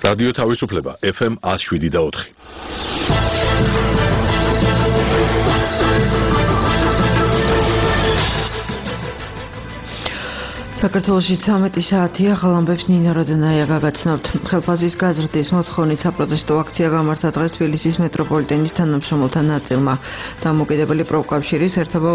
რადიო თავისუფლება FM 107.4. საქართველოში 13 საათია, ხალხებს ნინა როდენაია გაგაცნობთ. ხელფასის გაზრდის მოთხოვნით საპროტესტო აქცია გამართა დღეს თბილისის მეტროპოლიტენის თანამშრომელთა ნაწილმა. დამოუკიდებელი პროფკავშირის ერთობა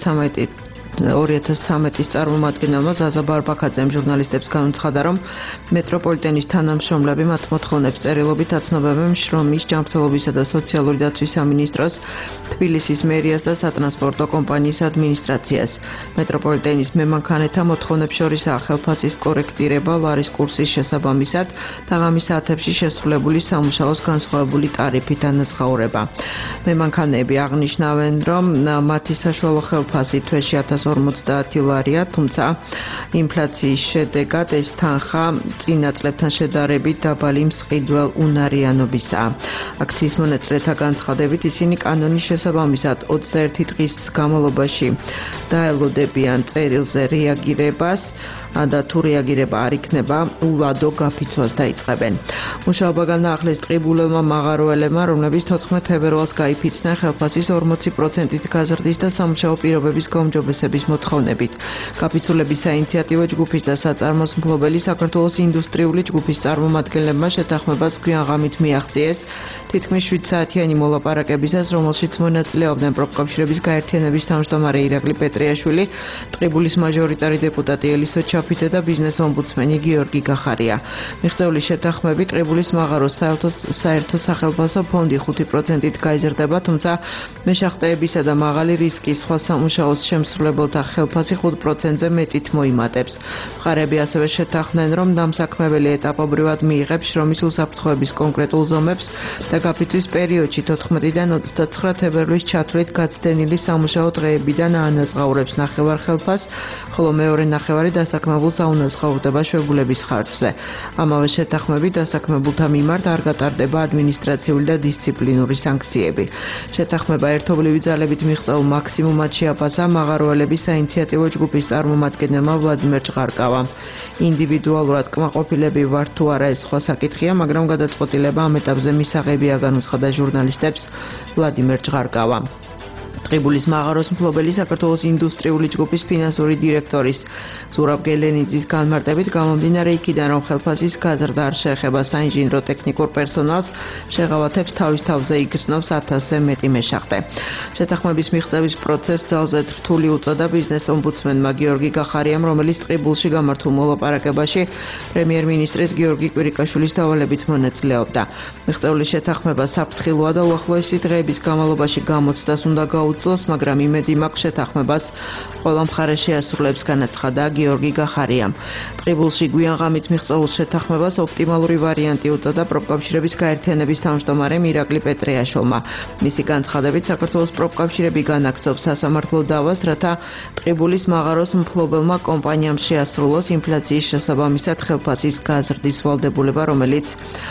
2013-ის წარმომადგენელმა ზაზა ბარბაქაძემ ჟურნალისტებს განუცხადა, რომ მეტროპოლიტენის თანამშრომლები მათ მოთხოვნებს წერილობით აცნობებენ შრომის, ჯანმრთელობისა და სოციალური დაცვის სამინისტროს, თბილისის მერიას და სატრანსპორტო კომპანიის ადმინისტრაციას. მეტროპოლიტენის მემანქანეთა მოთხოვნებს შორისაა ხელფასის კორექტირება, ლარის კურსის შესაბამისად და ღამის საათებში შესრულებული სამუშაოს განსხვავებული ტარიფით ანაზღაურება. მემანქანეები აღნიშნავენ, რომ მათი საშუალო ხელფასი თვეში 1050 ლარია, თუმცა ინფლაციის შედეგად ეს თანხა წინა წლებთან შედარებით დაბალი მსყიდველ უნარიანობისაა. აქციის მონაწილეთა განცხადებით ისინი კანონის შესაბამისად 21 დღის განმავლობაში დაელოდებიან წერილზე რეაგირებას და თუ რეაგირება არ იქნება, ულადო გაფიცვას დაიწყებენ. მუშაობა განაახლეს ტყიბულელმა მაღაროელებმა, რომლებიც 14 თებერვალს გაიფიცნენ ხელფასის 40%-ით გაზრდის და სამუშაო პირობების გაუმჯობესების მოთხოვნებით. გაფიცულების საინიციატივო ჯგუფის და საწარმოს მფლობელი საქართველოს ინდუსტრიული ჯგუფის წარმომადგენლებმა შეთანხმებას გვიანღამით მიაღწიეს თითქმის 7 საათიანი მოლაპარაკებისას, რომელშიც მონაწილეობდნენ პროფკავშირების გაერთიანების თავმჯდომარე ირაკლი პეტრიაშვილი, ტყიბულის მაჟორიტარი დეპუტატი ელისო ჩაფიძე და ბიზნეს ომბუდსმენი გიორგი გახარია. მიღწეული შეთანხმებით ტყიბულის მაღაროს საერთო სახელფასო ფონდი 5%-ით გაიზრდება, თუმცა მეშახტეებისა და მაღალი რისკის სხვა სამუშაოს შემსრულებელთა ხელფასი 5%-ზე მეტით მოიმატებს. მხარეები ასევე შეთანხმდნენ, რომ დამსაქმებელი ეტაპობრივად მიიღებს შრომის უსაფრთხოების კონკრეტულ ზომებს და გაფიცვის პერიოდში 14-დან 29 თებერვლის ჩათვლით გაცდენილი სამუშაო დღეებიდან აანაზღაურებს ნახევარ ხელფასს, ხოლო მეორე ნახევარი დასაქმებულ საუნაზღაურდება შეგვიძლების ხარჯზე. ამავე შეთანხმებით დასაქმებულთა მიმართ არ გატარდება ადმინისტრაციული და დისციპლინური სანქციები. შეთანხმება ერთობლივი ძალებით მიღწეულ მაქსიმუმად შეაფასა მაღაროელების საინიციატივო ჯგუფის წარმომადგენელმა ვლადიმერ ჭღარკავამ. ინდივიდუალურად კმაყოფილები ვართ თუ არა ეს სხვა საკითხია, მაგრამ გადაწყვეტილება ამ ეტაპზე მისაღებია, განუცხადა ჟურნალისტებს ვლადიმერ ჭღარკავამ. ტყიბულის მაღაროს მფლობელი საქართველოს ინდუსტრიული ჯგუფის ფინანსური დირექტორის ზურაბ გელენიძის განმარტებით გამომდინარე იქიდან, რომ ხელფასის გაზრდა არ შეეხება საინჟინრო ტექნიკურ პერსონალს, შეღავათებს თავის თავზე იგრძნობს 1000-ზე მეტი მეშახტე. შეთანხმების მიღწევის პროცესს ძალზე რთული უწოდა ბიზნეს ომბუდსმენმა გიორგი გახარიამ, რომელიც ტყიბულში გამართულ მოლაპარაკებაში პრემიერ-მინისტრის გიორგი კვირიკაშვილის დავალებით მონაწილეობდა. მიღწეული შეთანხმება საფრთხილოა და უახლოესი დღეების განმავლობაში გამოცდას უნდა გაუძლოს, მაგრამ იმედი მაქვს შეთანხმებას ყველა მხარე შეასრულებს, განაცხადა გიორგი გახარიამ. ტყიბულში გვიანღამით მიღწეულ შეთანხმებას ოპტიმალური ვარიანტი უწოდა პროფკავშირების გაერთიანების თავმჯდომარემ ირაკლი პეტრიაშვილმა. მისი განცხადებით, საქართველოს პროფკავშირები განაგრძობს სასამართლო დავას, რათა ტყიბულის მაღაროს მფლობელმა კომპანიამ შეასრულოს ინფლაციის შესაბამისად ხელფასის გაზრდის ვალდებულება, რომელიც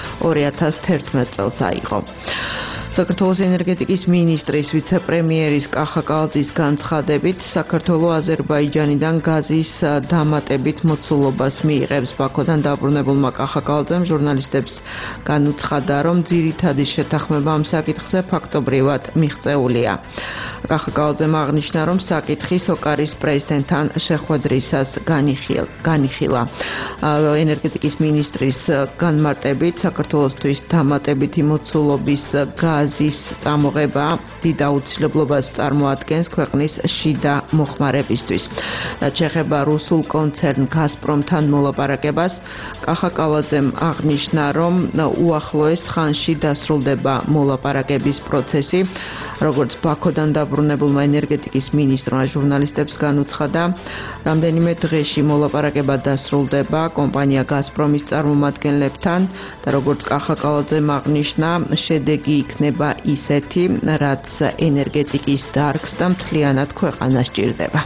2011 წელს აიღო. საქართველოს ენერგეტიკის მინისტრის ვიცე-პრემიერის კახა კალძის განცხადებით, საქართველო აზერბაიჯანიდან გაზის დამატებით მოცულობას მიიღებს. ბაქოდან დაბრუნებულმა კახა კალძემ ჟურნალისტებს განუცხადა, რომ ძირითადი შეთანხმება ამ საკითხზე ფაქტობრივად მიღწეულია. კახა კალძემ აღნიშნა, რომ საკითხი სოკარის პრეზიდენტთან შეხვედრისას განიხილა. ენერგეტიკის მინისტრის განმარტებით, საქართველოსთვის დამატებითი მოცულობის გაზის წამოღება დიდ აუცილებლობას წარმოადგენს ქვეყნის შიდა მოხმარებისთვის. რაც შეეხება რუსულ კონცერნ გაზპრომთან მოლაპარაკებას, კახა კალაძემ აღნიშნა, რომ უახლოეს ხანში დასრულდება მოლაპარაკების პროცესი. როგორც ბაქოდან დაბრუნებულმა ენერგეტიკის მინისტრმა ჟურნალისტებს განუცხადა, რამდენიმე დღეში მოლაპარაკება დასრულდება კომპანია გაზპრომის წარმომადგენლებთან და როგორც კახა კალაძემ აღნიშნა, შედეგი იქნება ისეთი, რაც ენერგეტიკის დარგს და მთლიანად ქვეყანას სჭირდება.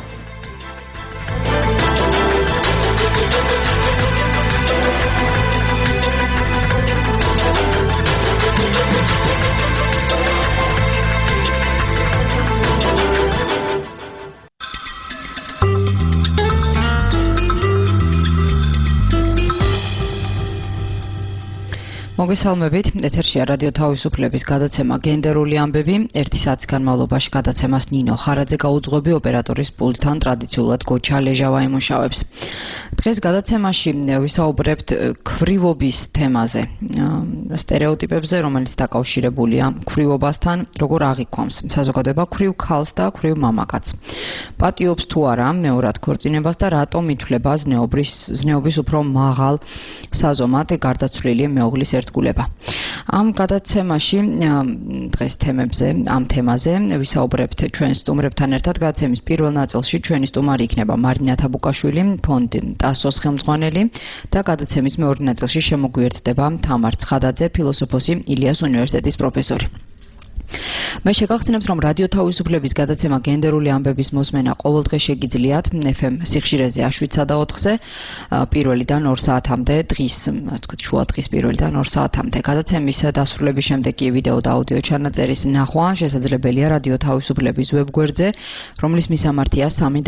მოგესალმებით, ეთერშია რადიო თავისუფლების გადაცემა გენდერული ამბები. 1 საათის განმავლობაში გადაცემას ნინო ხარაძე გაუძღვები, ოპერატორის პულტთან ტრადიციულად გოჩა ლეჟავა ემუშავებს. დღეს გადაცემაში ვისაუბრებთ ქვრივობის თემაზე, სტერეოტიპებზე, რომელიც დაკავშირებულია ქვრივობასთან, როგორ აღიქვამს საზოგადოება ქვრივ ქალს და ქვრივ მამაკაცს. პატიობს თუ არა მეორად ქორწინებას და რატომ ითვლება ზნეობის უფრო მაღალ საზომად გარდაცვლილი მეუღლის ერთგულება. Am გადაცემაში დღეს ამ თემაზე ვისაუბრებთ ჩვენ სტუმრებთან ერთად. გადაცემის პირველ ნაწილში ჩვენი სტუმარი იქნება მარინა თაბუკაშვილი, ფონდი ტასოს ხელმძღვანელი და გადაცემის მეორე ნაწილში შემოგვიერთდება თამარ ცხადაძე, ფილოსოფოსი, ილიას უნივერსიტეტის პროფესორი. მე შეგახსენებთ, რომ რადიო თავისუფლების გადაცემა გენდერული ამბების მოსმენა ყოველდღე შეგიძლიათ FM სიხშირეზე 7-4-ზე, პირველიდან 2 საათამდე, დღის, თქვათ, შუა დღის პირველიდან 2 საათამდე. გადაცემის დასრულების შემდეგ კი ვიდეო და აუდიო ჩანაწერის ნახვა შესაძლებელია რადიო თავისუფლების ვებგვერდზე, რომლის მისამართია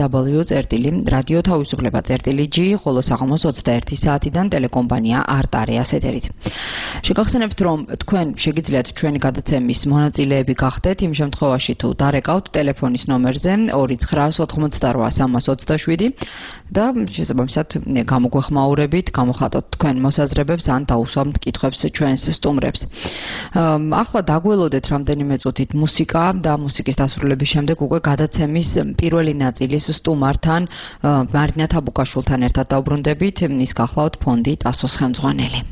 www.radiotavisufleba.g, ხოლო საღამოს 21 საათიდან ტელეკომპანია არტ-არეას ეთერით. შეგახსენებთ, რომ თქვენ შეგიძლიათ ჩვენი გადაცემის მონაწილეები გახდეთ იმ შემთხვევაში თუ დარეკავთ ტელეფონის ნომერზე 2998327 და შესაბამისად გამოგვეხმაურებით, გამოხატოთ თქვენ მოსაზრებებს ან დაუსვამთ კითხვებს ჩვენს სტუმრებს. ახლა დაგველოდეთ რამდენიმე წუთით მუსიკა და მუსიკის დასრულების შემდეგ უკვე გადაცემის პირველი ნაწილის სტუმართან მარინა თაბუკაშვილთან ერთად დავბრუნდებით. ის გახლავთ ფონდი ტასოს ხელმძღვანელი.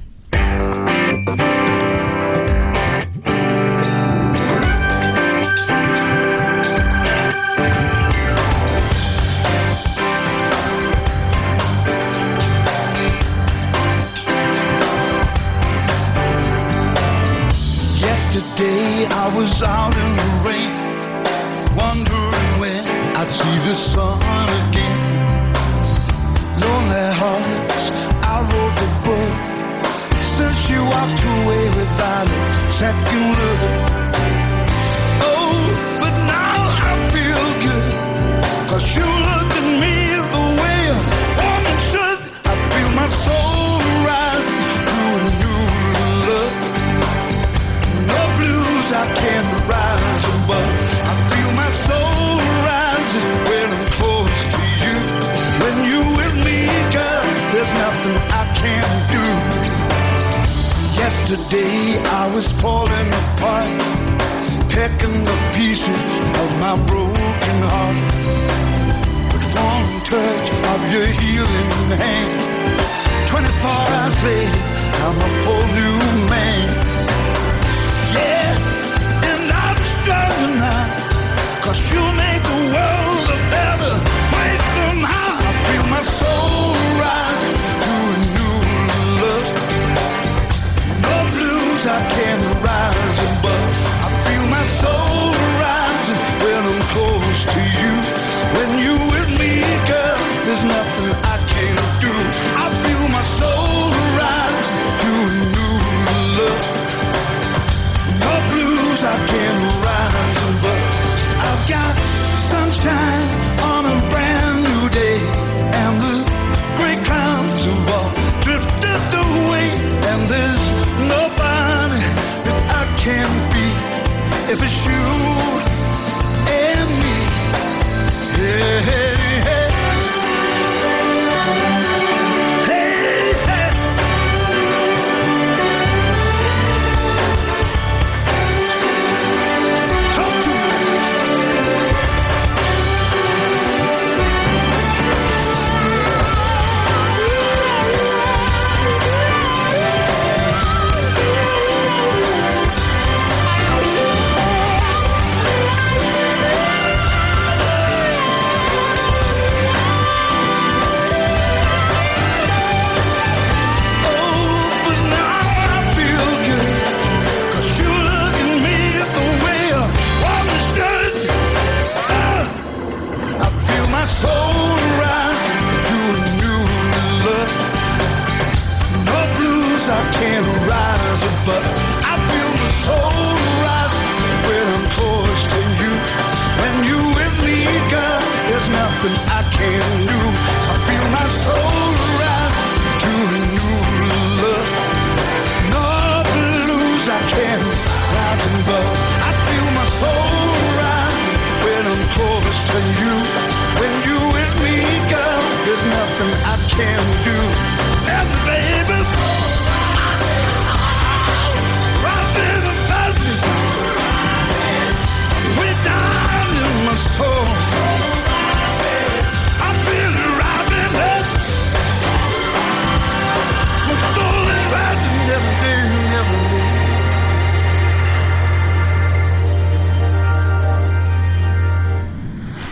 I was out in the rain, wondering when I'd see the sun again. Lonely hearts, I wrote the book. Still she walked away without a second look. Oh, but now I feel good, 'cause you looked at me the way a woman should. I feel my soul rise to a new love. No blues I can't rise above. I feel my soul rising when I'm close to you. When you're with me, girl, there's nothing I can't do. Yesterday I was falling apart, picking the pieces of my broken heart. But one touch of your healing hand, 24 hours later, I'm a whole new man. Yeah, and I'm stronger now, 'cause you make the world a better place somehow. I feel my soul rise to a new love. No blues I can't write.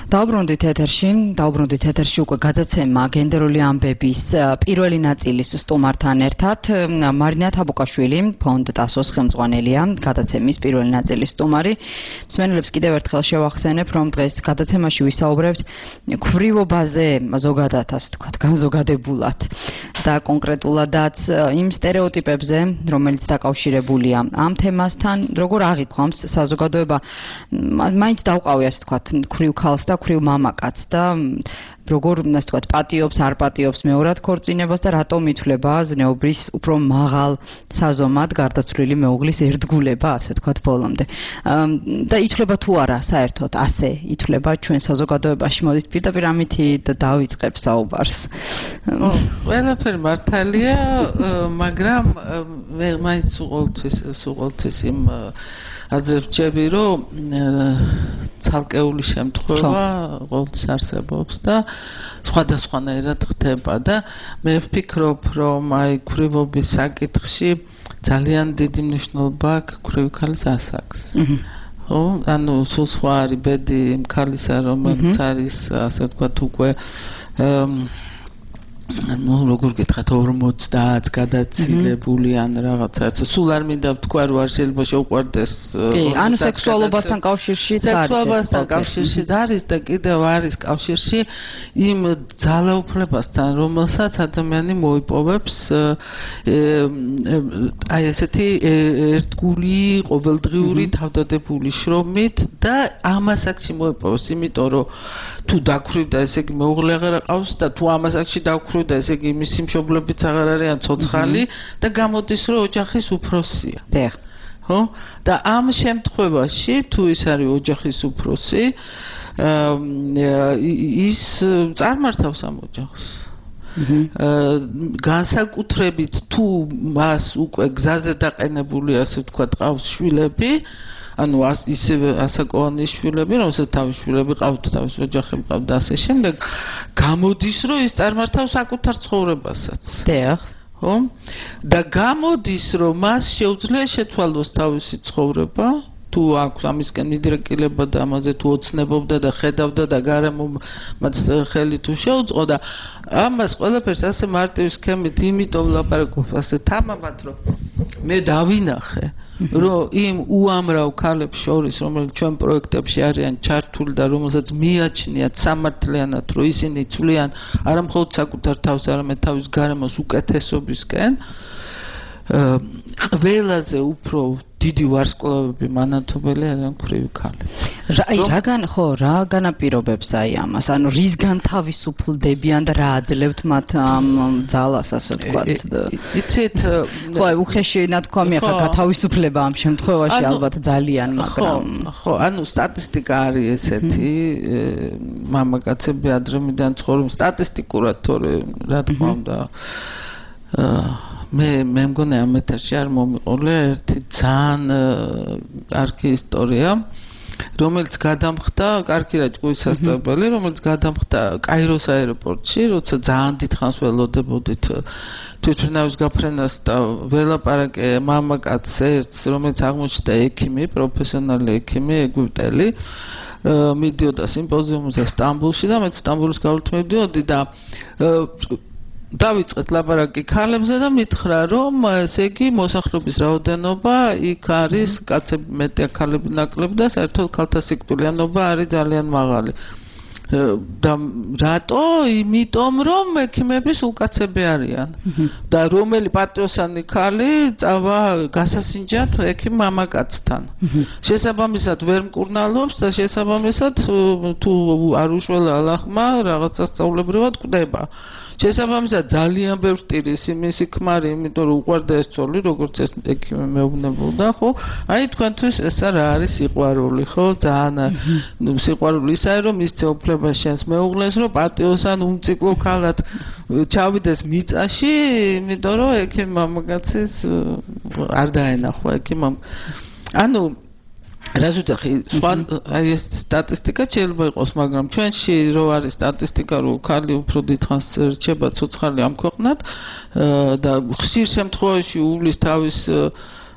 დაუბრუნდით ეთერში უკვე გადაცემა გენდერული ამბების პირველი ნაწილის სტუმართან ერთად მარინა თაბუკაშვილი ფონდ ტასოს ხელმძღვანელია გადაცემის პირველი ნაწილის სტუმარი. მსმენელებს კიდევ ერთხელ შევახსენებ, რომ დღეს გადაცემაში ვისაუბრებთ ქვრივობაზე ზოგადად, ასე ვთქვათ, განზოგადებულად და კონკრეტულადაც იმ სტერეოტიპებზე, რომელიც დაკავშირებულია ამ თემასთან, როგორ აღიქვამს საზოგადოება მაინც დავყავი, ასე ვთქვათ, ქვრივ ქალს და ქვრივ მამაკაცს და როგორ, ასე ვთქვათ, პატიობს, არ პატიობს მეორად ქორწინებას და რატომ ითვლება ზნეობრის უფრო მაღალ საზომად გარდაცვლილი მეუღლის ერთგულება, ასე ვთქვათ, ბოლომდე. და ითვლება თუ არა საერთოდ ასე ითვლება ჩვენ საზოგადოებაში. მოდით პირდაპირ ამითი დავიწყებ საუბარს. ყველაფერი მართალია, მაგრამ მე მაინც უყოლთვის იმ აზრებს ვჭები, რომ ცალკეული შემთხვევა ყოველთვის არსებობს და სხვადასხვანაირად ხდება და მე ვფიქრობ, რომ აი ქვრივობის საკითხში ძალიან დიდი მნიშვნელობა აქვს ქვრივი ქალის ასაკს. ხო, ანუ სულ სხვა არის ბედი იმ ქალისა, რომელიც არის, ასე ვთქვათ, უკვე ну, როგორ გითხრათ 50-ს გადაცილებული ან რაღაცა. სულ არ მინდა ვთქვა, რომ არ შეიძლება შეუყვარდეს. კი, ანუ სექსუალობასთან კავშირშიც არის. სექსუალობასთან კავშირშიც არის და კიდევ არის კავშირში იმ ძალაუფლებასთან, რომელსაც ადამიანი მოიპოვებს აი ესეთი ერთგული, ყოველდღიური თავდადებული შრომით და ამას აქში მოიპოვებს, იმიტომ რომ თუ დაქვრივდა, ესე იგი მეუღლე აღარ ყავს და თუ ამას აქში დაქვრივდა, ესე იგი მისი მშობლებიც აღარ არიან ცოცხალი და გამოდის რომ ოჯახის უფროსია. დიახ. ხო? და ამ შემთხვევაში თუ ის არის ოჯახის უფროსი, ის წარმართავს ამ ოჯახს. განსაკუთრებით თუ მას უკვე გზაზე დაყენებული, ასე ვთქვათ, ყავს შვილები, ანუ ისევე ასაკოვანი შვილები, რომელსაც თავის შვილები ყავთ, თავის ოჯახები ყავთ და ასე შემდეგ, გამოდის, რომ ის წარმართავს საკუთარ ცხოვრებასაც. დიახ. ხო? და გამოდის, რომ მას შეუძლია შეცვალოს თავისი ცხოვრება, თუ აქვს ამისკენ მიდრეკილება და ამაზე თუ ოცნებობდა და ხედავდა და გარემომაც ხელი თუ შეუწყო და ამას ყველაფერს ასე მარტივი სქემით იმიტომ ვლაპარაკობ ასე თამამად, რომ მე დავინახე, რომ იმ უამრავ ქალებს შორის, რომელიც ჩვენ პროექტებში არიან ჩართული და რომელსაც მიაჩნიათ სამართლიანად, რომ ისინი ცვლიან არა მხოლოდ საკუთარ თავს, არამედ თავის გარემოს უკეთესობისკენ, ყველაზე უფრო დიდი ვარსკვლავები მანათობელი არიან ქვრივი ქალები. რა განაპირობებს აი ამას? ანუ რისგან თავისუფლდებიან და რა აძლევთ მათ ამ ძალას, ასე ვთქვათ? იცით, ხო, უხეში ნათქვამია ხა გათავისუფლება ამ შემთხვევაში ალბათ ძალიან, მაგრამ ხო, ანუ სტატისტიკა არის ესეთი, მამაკაცები ადრემიდან ცხოვრობენ სტატისტიკურად, თორე რა თქმა უნდა მე მგონი ამ ეთერში არ მომიყოლე ერთი ძალიან კარგი ისტორია, რომელიც გადამხდა, კარგი რა ჭკუის სასწავლებელი, რომელიც გადამხდა კაიროს აეროპორტში, როცა ძალიან დიდხანს ველოდებოდით თვითმფრინავის გაფრენას და ველაპარაკე მამაკაცს ერთს, რომელიც აღმოჩნდა ექიმი, პროფესიონალი ექიმი, ეგვიპტელი, მიდიოდა სიმპოზიუმზე სტამბულში და მე სტამბულის გავლით მივდიოდი და დავიწყეთ ლაპარაკი ქალებზე და მითხრა, რომ ესე იგი მოსახლეობის რაოდენობა იქ არის კაცები მეტია, ქალები ნაკლები და საერთოდ ქალთა სიკვდილიანობა არის ძალიან მაღალი. და რატო? იმიტომ რომ ექიმები სულ კაცები არიან. და რომელი პატრიოტანი ქალი წავა გასასინჯად ექიმ მამაკაცთან. შესაბამისად ვერ მკურნალობს და შესაბამისად თუ არ უშველა ალახმა რაღაცა სწავლებრივად კვდება. შესაბამისად ძალიან ბევრს ტირის იმისი ქმარი, იმიტომ რომ უყვარდა ეს ცოლი, როგორც ეს ექიმი მეუბნებოდა, ხო? აი თქვენთვის ეს რა არის სიყვარული, ხო? ძალიან სიყვარული ისაა, რომ მისცე უფლება შენს მეუღლეს, რომ პატიოსან უმციკლო ქალად ჩავიდეს მიწაში, იმიტომ რომ ექიმ მამაკაცის არ დაენახვა ექიმ ანუ რას ვთქვი, სხვა აი ეს სტატისტიკა შეიძლება იყოს, მაგრამ ჩვენში რო არის სტატისტიკა, რომ ქალი უფრო დიდხანს რჩება ცოცხალი ამ ქვეყნად და ხშირ შემთხვევაში უვლის თავის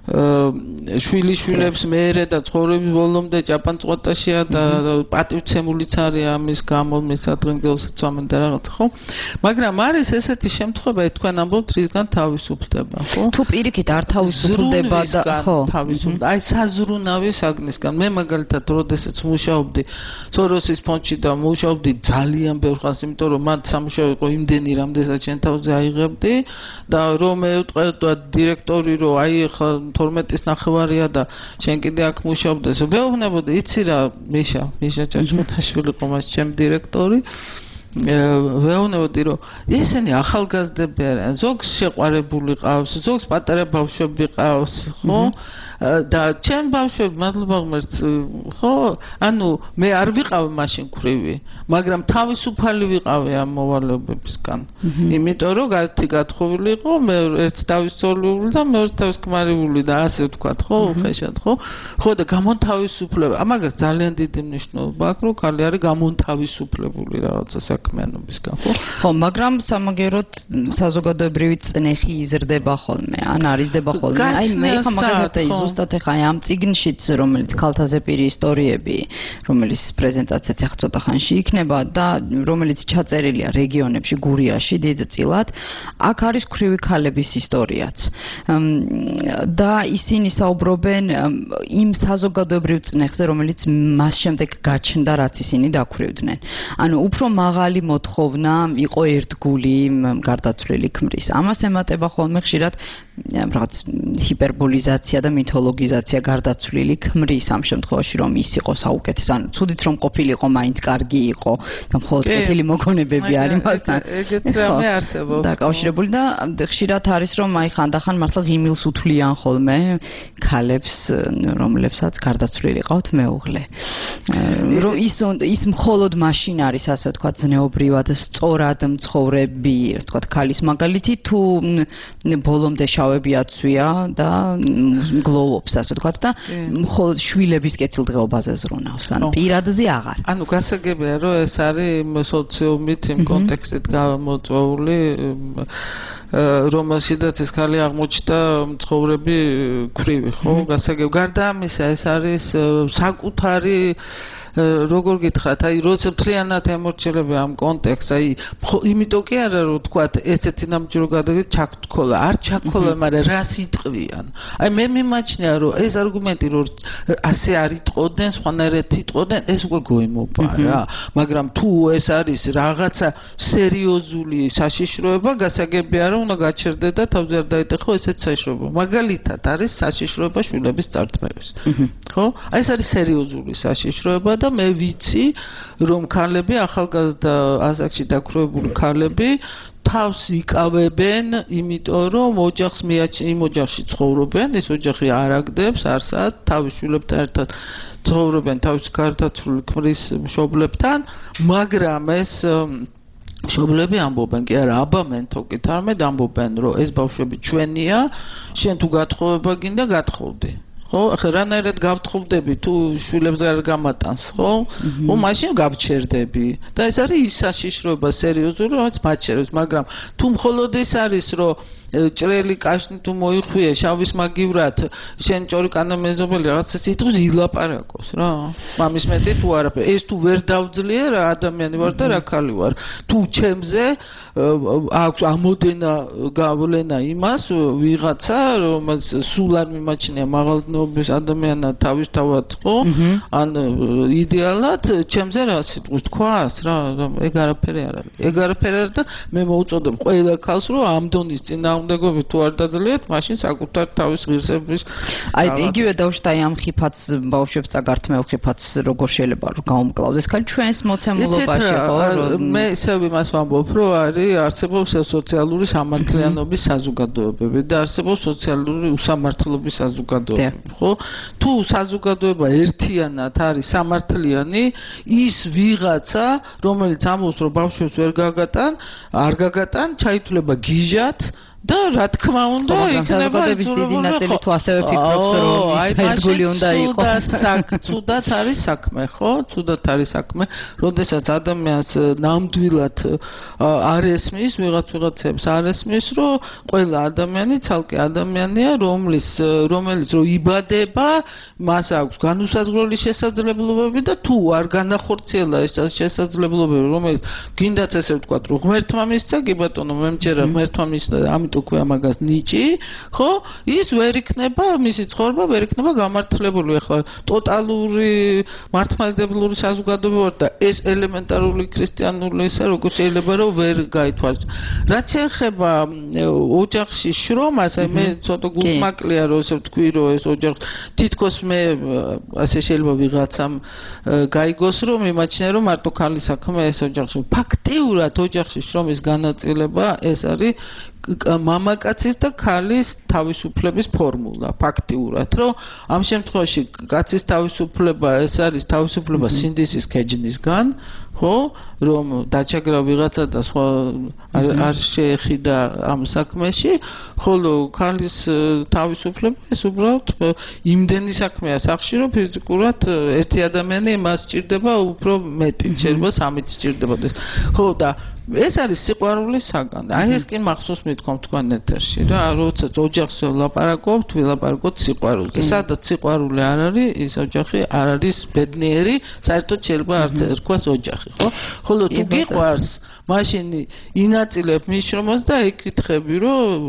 შვილიშვილებს მეერე და ცხოვრების ბოლომდე ჭაპანწყვეტაშია და პატივცემულიც არის ამის გამო მისადგენძელსაც ამენ და რაღაც ხო მაგრამ არის ესეთი შემთხვევა თქვენ ამბობთ რისგან თავისუფლდება ხო თუ პირიქით არ თავისუფლდება და ხო თავისუფლდება აი საზრუნავი საგნისგან მე მაგალითად როდესაც მუშაობდი სოროსის ფონდში და მუშაობდი ძალიან ბევრ ხანს იმიტომ რომ მათ სამუშაო იყო იმდენი რამდენსაც შენ თავზე აიღებდი და რომ მეუტყევდა დირექტორი რომ აი ხა 12-ის ნახევარია და შენ კიდე აქ მუშაობდეს. ვეუბნებოდი, იცი რა, მიშა ჭაჭმეთაშვილი ყომას ჩემ დირექტორი. ვეუბნებოდი რომ ისინი ახალგაზრდები არიან, ზოგს შეყვარებული ყავს, ზოგს პატარა ბავშვები ყავს, ხო? და ჩემ ბავშვები მადლობა ღმერთს, ხო? ანუ მე არ ვიყავი მაშინ ქრივი, მაგრამ თავისუფალი ვიყავი ამ მოვალეობებისგან. იმიტომ რომ გათხოვილი იყო, მე ერთს თავისუფლებული და მეორე თავისკმარებული და ასე ვთქვათ, ხო? ხეშად, ხო? ხო და გამონთავისუფლება. ამაგას ძალიან დიდი მნიშვნელობა აქვს, რომ ქალი არის გამონთავისუფლებული რაღაცა საქმიანობისგან, ხო? ხო, მაგრამ სამაგეროდ საზოგადოებრივი წნეხი იზრდება ხოლმე, ან არიზდება ხოლმე. აი მე ხა მაგალითად ზუსტად ხა ამ წიგნშიც, რომელიც ქალთაზე პირი ისტორიები, რომელიც პრეზენტაციაც ახ ცოტა ხანში იქნება და რომელიც ჩაწერილია რეგიონებში, გურიაში, დიდწილად, აქ არის ქრივი ქალების ისტორიაც. და ისინი საუბრობენ იმ საზოგადოებრივ წნეხზე, რომელიც მას შემდეგ გაჩნდა, რაც ისინი დაქვრივდნენ. ანუ უფრო მაღალი მოთხოვნა იყო ერთგული გარდაცვლილი ქმრის. ამას ემატება ხოლმე ხშირად რაღაც ჰიპერბოლიზაცია და მითოლოგიზაცია გარდაცვლილი ქმრის ამ შემთხვევაში რომ ის იყო საუკეთესო. ანუ ცუდით რომ ყოფილიყო, მაინც კარგი იყო და მხოლოდ კეთილი მოგონებები არის მასთან. ეგეთ რამე არსებობს. დაკავშირებული და ხშირად არის რომ აი ხანდახან მართლა ღიმილს უთვლიან ხოლმე ქალებს, რომლებსაც გარდაცვლილი ყავთ მეუღლე. რომ ის მხოლოდ მაშინ არის ასე ვთქვათ ზნეობრივად სწორად მცხოვრები, ასე ვთქვათ ქალის მაგალითი თუ ბოლომდე შავები აცვია და გლოვობს ასე ვთქვათ და მხოლოდ შვილების კეთილდღეობაზე ზრუნავს. ანუ პირადზე აღარ. ანუ გასაგებია რომ ეს არის სოციუმით იმ კონტექსტით გამოწვეული რომელშიც ეს ქალი აღმოჩნდა მცხოვრები ქრივი, ხო? გასაგებია. გარდა ამისა ეს არის საკუთარი როგორ გითხრათ, აი როცა მთლიანად ემორჩილები ამ კონტექსტს, აი იმიტომ კი არა რომ თქვათ ესეთი ნამჯრო გადაგეთ ჩაქთქოლა, არ ჩაქქოლა, მაგრამ რას იტყვიან. აი მე მიმაჩნია რომ ეს არგუმენტი რომ ასე არ იტყოდნენ, სხვანაირად იტყოდნენ, ეს უკვე გოიმობა რა. მაგრამ თუ ეს არის რაღაცა სერიოზული საშიშროება, გასაგებია რომ უნდა გაჩერდე და თავზე არ დაიტეხო ესეთ საშიშროება. მაგალითად არის საშიშროება შვილების წართმევის. ხო? აი ეს არის სერიოზული საშიშროება და მე ვიცი რომ ქალები ახალგაზრდა ასაკში დაქვრივებული ქალები თავს იკავებენ, იმიტომ რომ ოჯახს იმ ოჯახში ცხოვრობენ, ეს ოჯახი არ აგდებს, არსად, თავის შვილებთან ერთად ცხოვრობენ თავის გარდაცვლილი ქმრის მშობლებთან, მაგრამ ეს მშობლები ამბობენ, კი არა, აბა მენთოკით არამედ ამბობენ, რომ ეს ბავშვები ჩვენია, შენ თუ გათხოვება გინდა გათხოვდი. ხო, ახლა რანაირად გავთხოვდები თუ შვილებს არ გამატანს, ხო? ხო, მაშინ გავჩერდები. და ეს არის ის საშიშროება სერიოზული, რომელიც მაჩერებს, მაგრამ თუ მხოლოდ ის არის, რომ ჭრელი კაშნი თუ მოიხვიე შავის მაგივრად, შენ ჭორიკანა მეზობელი რაღაცას იტყვის ილაპარაკოს რა. მამის მეტი თუ არაფერი. ეს თუ ვერ დავძლია რა ადამიანი ვარ და რა ქალი ვარ. თუ ჩემზე აქვს ამოდენა გავლენა იმას ვიღაცა, რომელიც სულ არ მიმაჩნია მაღალდნობის ადამიანად თავისთავად, ხო? ან იდეალად ჩემზე რა სიტყვის თქვას რა, ეგ არაფერი არ არის. ეგ არაფერი არ და მე მოუწოდებ ყველა ქალს რომ ამ დონის წინააღმდეგობით თუ არ დაძლიათ, მაშინ საკუთარ თავის ღირსების აი იგივე დავშტა აი ამ ხიფათს ბავშვებს წაგართმევ ხიფათს როგორ შეიძლება რომ გაუმკლავდეს ქალი ჩვენს მოცემულობაში ხო? მე ისევ იმას ვამბობ რომ არსებობს სოციალური სამართლიანობის საზოგადოებები და არსებობს სოციალური უსამართლობის საზოგადოებები, ხო? თუ საზოგადოება ერთიანად არის სამართლიანი, ის ვიღაცა, რომელიც ამბობს რომ ბავშვებს ვერ გაგატან, არ გაგატან, ჩაითვლება გიჟად და რა თქმა უნდა იქნება დიდი ნაწილი თუ ასევე ფიქრობს რომ ის ერთგული უნდა იყოს ცუდად არის საქმე ხო ცუდად არის საქმე როდესაც ადამიანს ნამდვილად არ ესმის ვიღაცებს არ ესმის რომ ყველა ადამიანი ცალკე ადამიანია რომელიც რომ იბადება მას აქვს განუსაზღვრელი შესაძლებლობები და თუ არ განახორციელა ეს შესაძლებლობები რომელიც გინდათ ესე ვთქვათ რომ ღმერთმა მისცა კი ბატონო მე მჯერა ღმერთმა მისცა ამიტომ ქვია მაგას ნიჭი ხო ის ვერ იქნება მისი ცხოვრება ვერ იქნება გამართლებული ახლა ტოტალური მართლმადიდებლური საზოგადოება ვარ და ეს ელემენტარული ქრისტიანული ისე როგორ შეიძლება რომ ვერ გაითვალისწინოს რაც ეხება ოჯახში შრომას აი მე ცოტა გულმაკლია რომ ესე ვთქვი რომ ეს ოჯახი თითქოს მე ასე შეიძლება ვიღაცამ გაიგოს რომ იმაჩნია რომ მარტო ქალის საქმე ეს ოჯახში ფაქტიურად ოჯახში შრომის განაწილება ეს არის მამაკაცის და ქალის თავისუფლების ფორმულა ფაქტიურად რომ ამ შემთხვევაში კაცის თავისუფლება ეს არის თავისუფლება სინდისის ქეჯნისგან ხო რომ დაჩაგრა ვიღაცა და სხვა არ შეეხიდა ამ საქმეში ხოლო ქალის თავისუფლება ეს უბრალოდ იმდენი საქმეა სახში რომ ფიზიკურად ერთი ადამიანი მას სჭირდება უფრო მეტი შეიძლება 3-იც სჭირდებოდეს ხო და ეს არის სიყვარულის საგანი. აი ეს კი მახსოვს მithქვამთ თქვენ ეთერში რა, როცა ოჯახს ვლაპარაკობთ, ვილაპარაკოთ სიყვარულზე. სადაც სიყვარული არ არის, ის ოჯახი არ არის ბედნიერი, საერთოდ შეიძლება არც ერქვას ოჯახი, ხო? ხოლო თუ გიყვარს, მაშინ ინაწილებ მის შრომას და იკითხები, რომ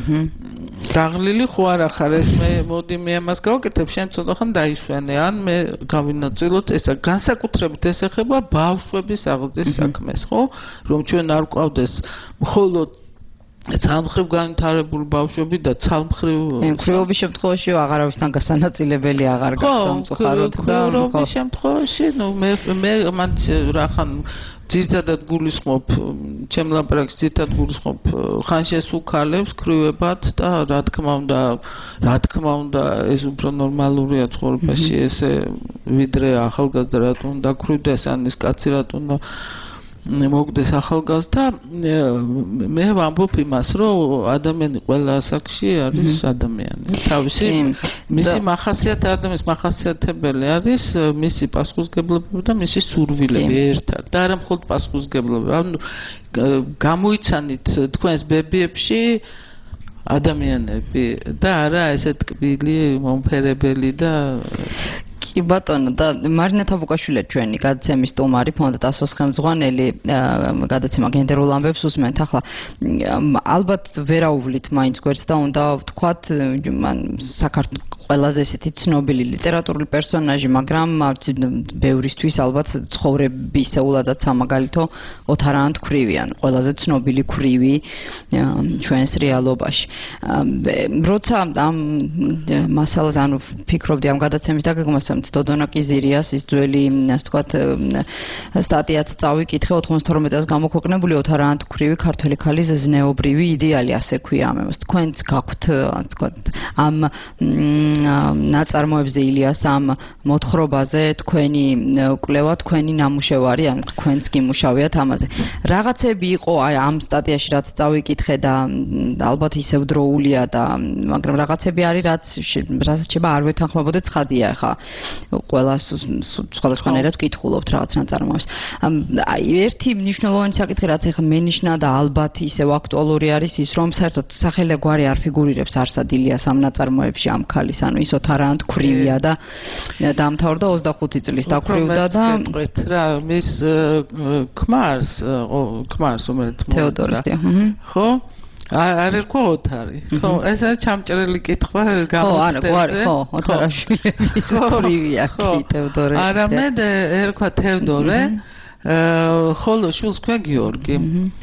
დაღლილი ხო არ ახარ, ეს მე მოდი მე ამას გავაკეთებ, შენ ცოტა ხან დაისვენე, ან მე გავინაწილოთ ესა. განსაკუთრებით ეს ეხება ბავშვების აღზრდის საქმეს, ხო? რომ ჩვენ არ ყავდეს მხოლოდ ცალმხრივ განვითარებული ბავშვები და ცალმხრივ მკვლეობის შემთხვევაში აღარავისთან გასანაწილებელი აღარ გასამწუხაროდ და მკვლეობის შემთხვევაში ნუ მე მან რახან ძირთადად გულისხმობ ჩემ ლაპარაკს ძირთადად გულისხმობ ხანშეს უქალებს კრივებად და რა თქმა უნდა ეს უფრო ნორმალურია ცხოვრებაში ესე ვიდრე ახალგაზრდა რატო უნდა კრივდეს ან ის კაცი რატო უნდა მოგდეს ახალგაზრდა მე ვამბობ იმას რომ ადამიანი ყველა ასაკში არის ადამიანი თავისი მისი მახასიათებელი მახასიათებელი არის მისი პასუხისმგებლობები და მისი სურვილები ერთად და არა მხოლოდ პასუხისმგებლობები ანუ გამოიცანით თქვენს ბებიებში ადამიანები და არა ესე ტკბილი მომფერებელი და კი ბატონო და მარინა თაბუკაშვილი ჩვენი გადაცემის სტუმარი ფონდა ტასოს ხელმძღვანელი გადაცემა გენდერულ ამბებს უსმენთ ახლა ალბათ ვერაუვლით მაინც გვერდს და უნდა ვთქვათ მან საქართველოს ყველაზე ესეთი ცნობილი ლიტერატურული პერსონაჟი მაგრამ არც ბევრისთვის ალბათ ცხოვრებისეულადაც სამაგალითო ოთარაანთ ქვრივიან ყველაზე ცნობილი ქვრივი ჩვენს რეალობაში როცა ამ მასალას ანუ ფიქრობდი ამ გადაცემის დაგეგმვას დოდონა კიზირიას ის ძველი ასე ვთქვათ სტატიაც წავიკითხე 92 წელს გამოქვეყნებული ოთარაანთ ქვრივი ქართველი ქალის ზნეობრივი იდეალი ასე ქვია ამას თქვენც გაქვთ ასე ვთქვათ ამ ნაწარმოებზე ილიას ამ მოთხრობაზე თქვენი კვლევა თქვენი ნამუშევარი ან თქვენც გიმუშავიათ ამაზე რაღაცები იყო აი ამ სტატიაში რაც წავიკითხე და ალბათ ისევ დროულია და მაგრამ რაღაცები არის რაც შეიძლება არ ვეთანხმებოდეთ ცხადია ხა ყველა სხვადასხვანაირად ვკითხულობთ რაღაც ნაწარმოებს. აი ერთი მნიშვნელოვანი საკითხი რაც ახლა მენიშნა და ალბათ ისევ აქტუალური არის ის რომ საერთოდ სახელი და გვარი არ ფიგურირებს არსად ილიას ამ ნაწარმოებში ამ ქალის ანუ ის ოთარაანთ ქვრივია და დაამთავრდა 25 წლის დაქვრივდა და რა მის ქმარს რომელიც თეოდორეს ხო არ ერქვა ოთარი ხო ეს არის ჩამჭრელი კითხვა გამოსწერზე ხო ოთარაშვილი ქვრივია კი თეოდორე არამედ ერქვა თევდორე ხოლო შვილს ქვია გიორგი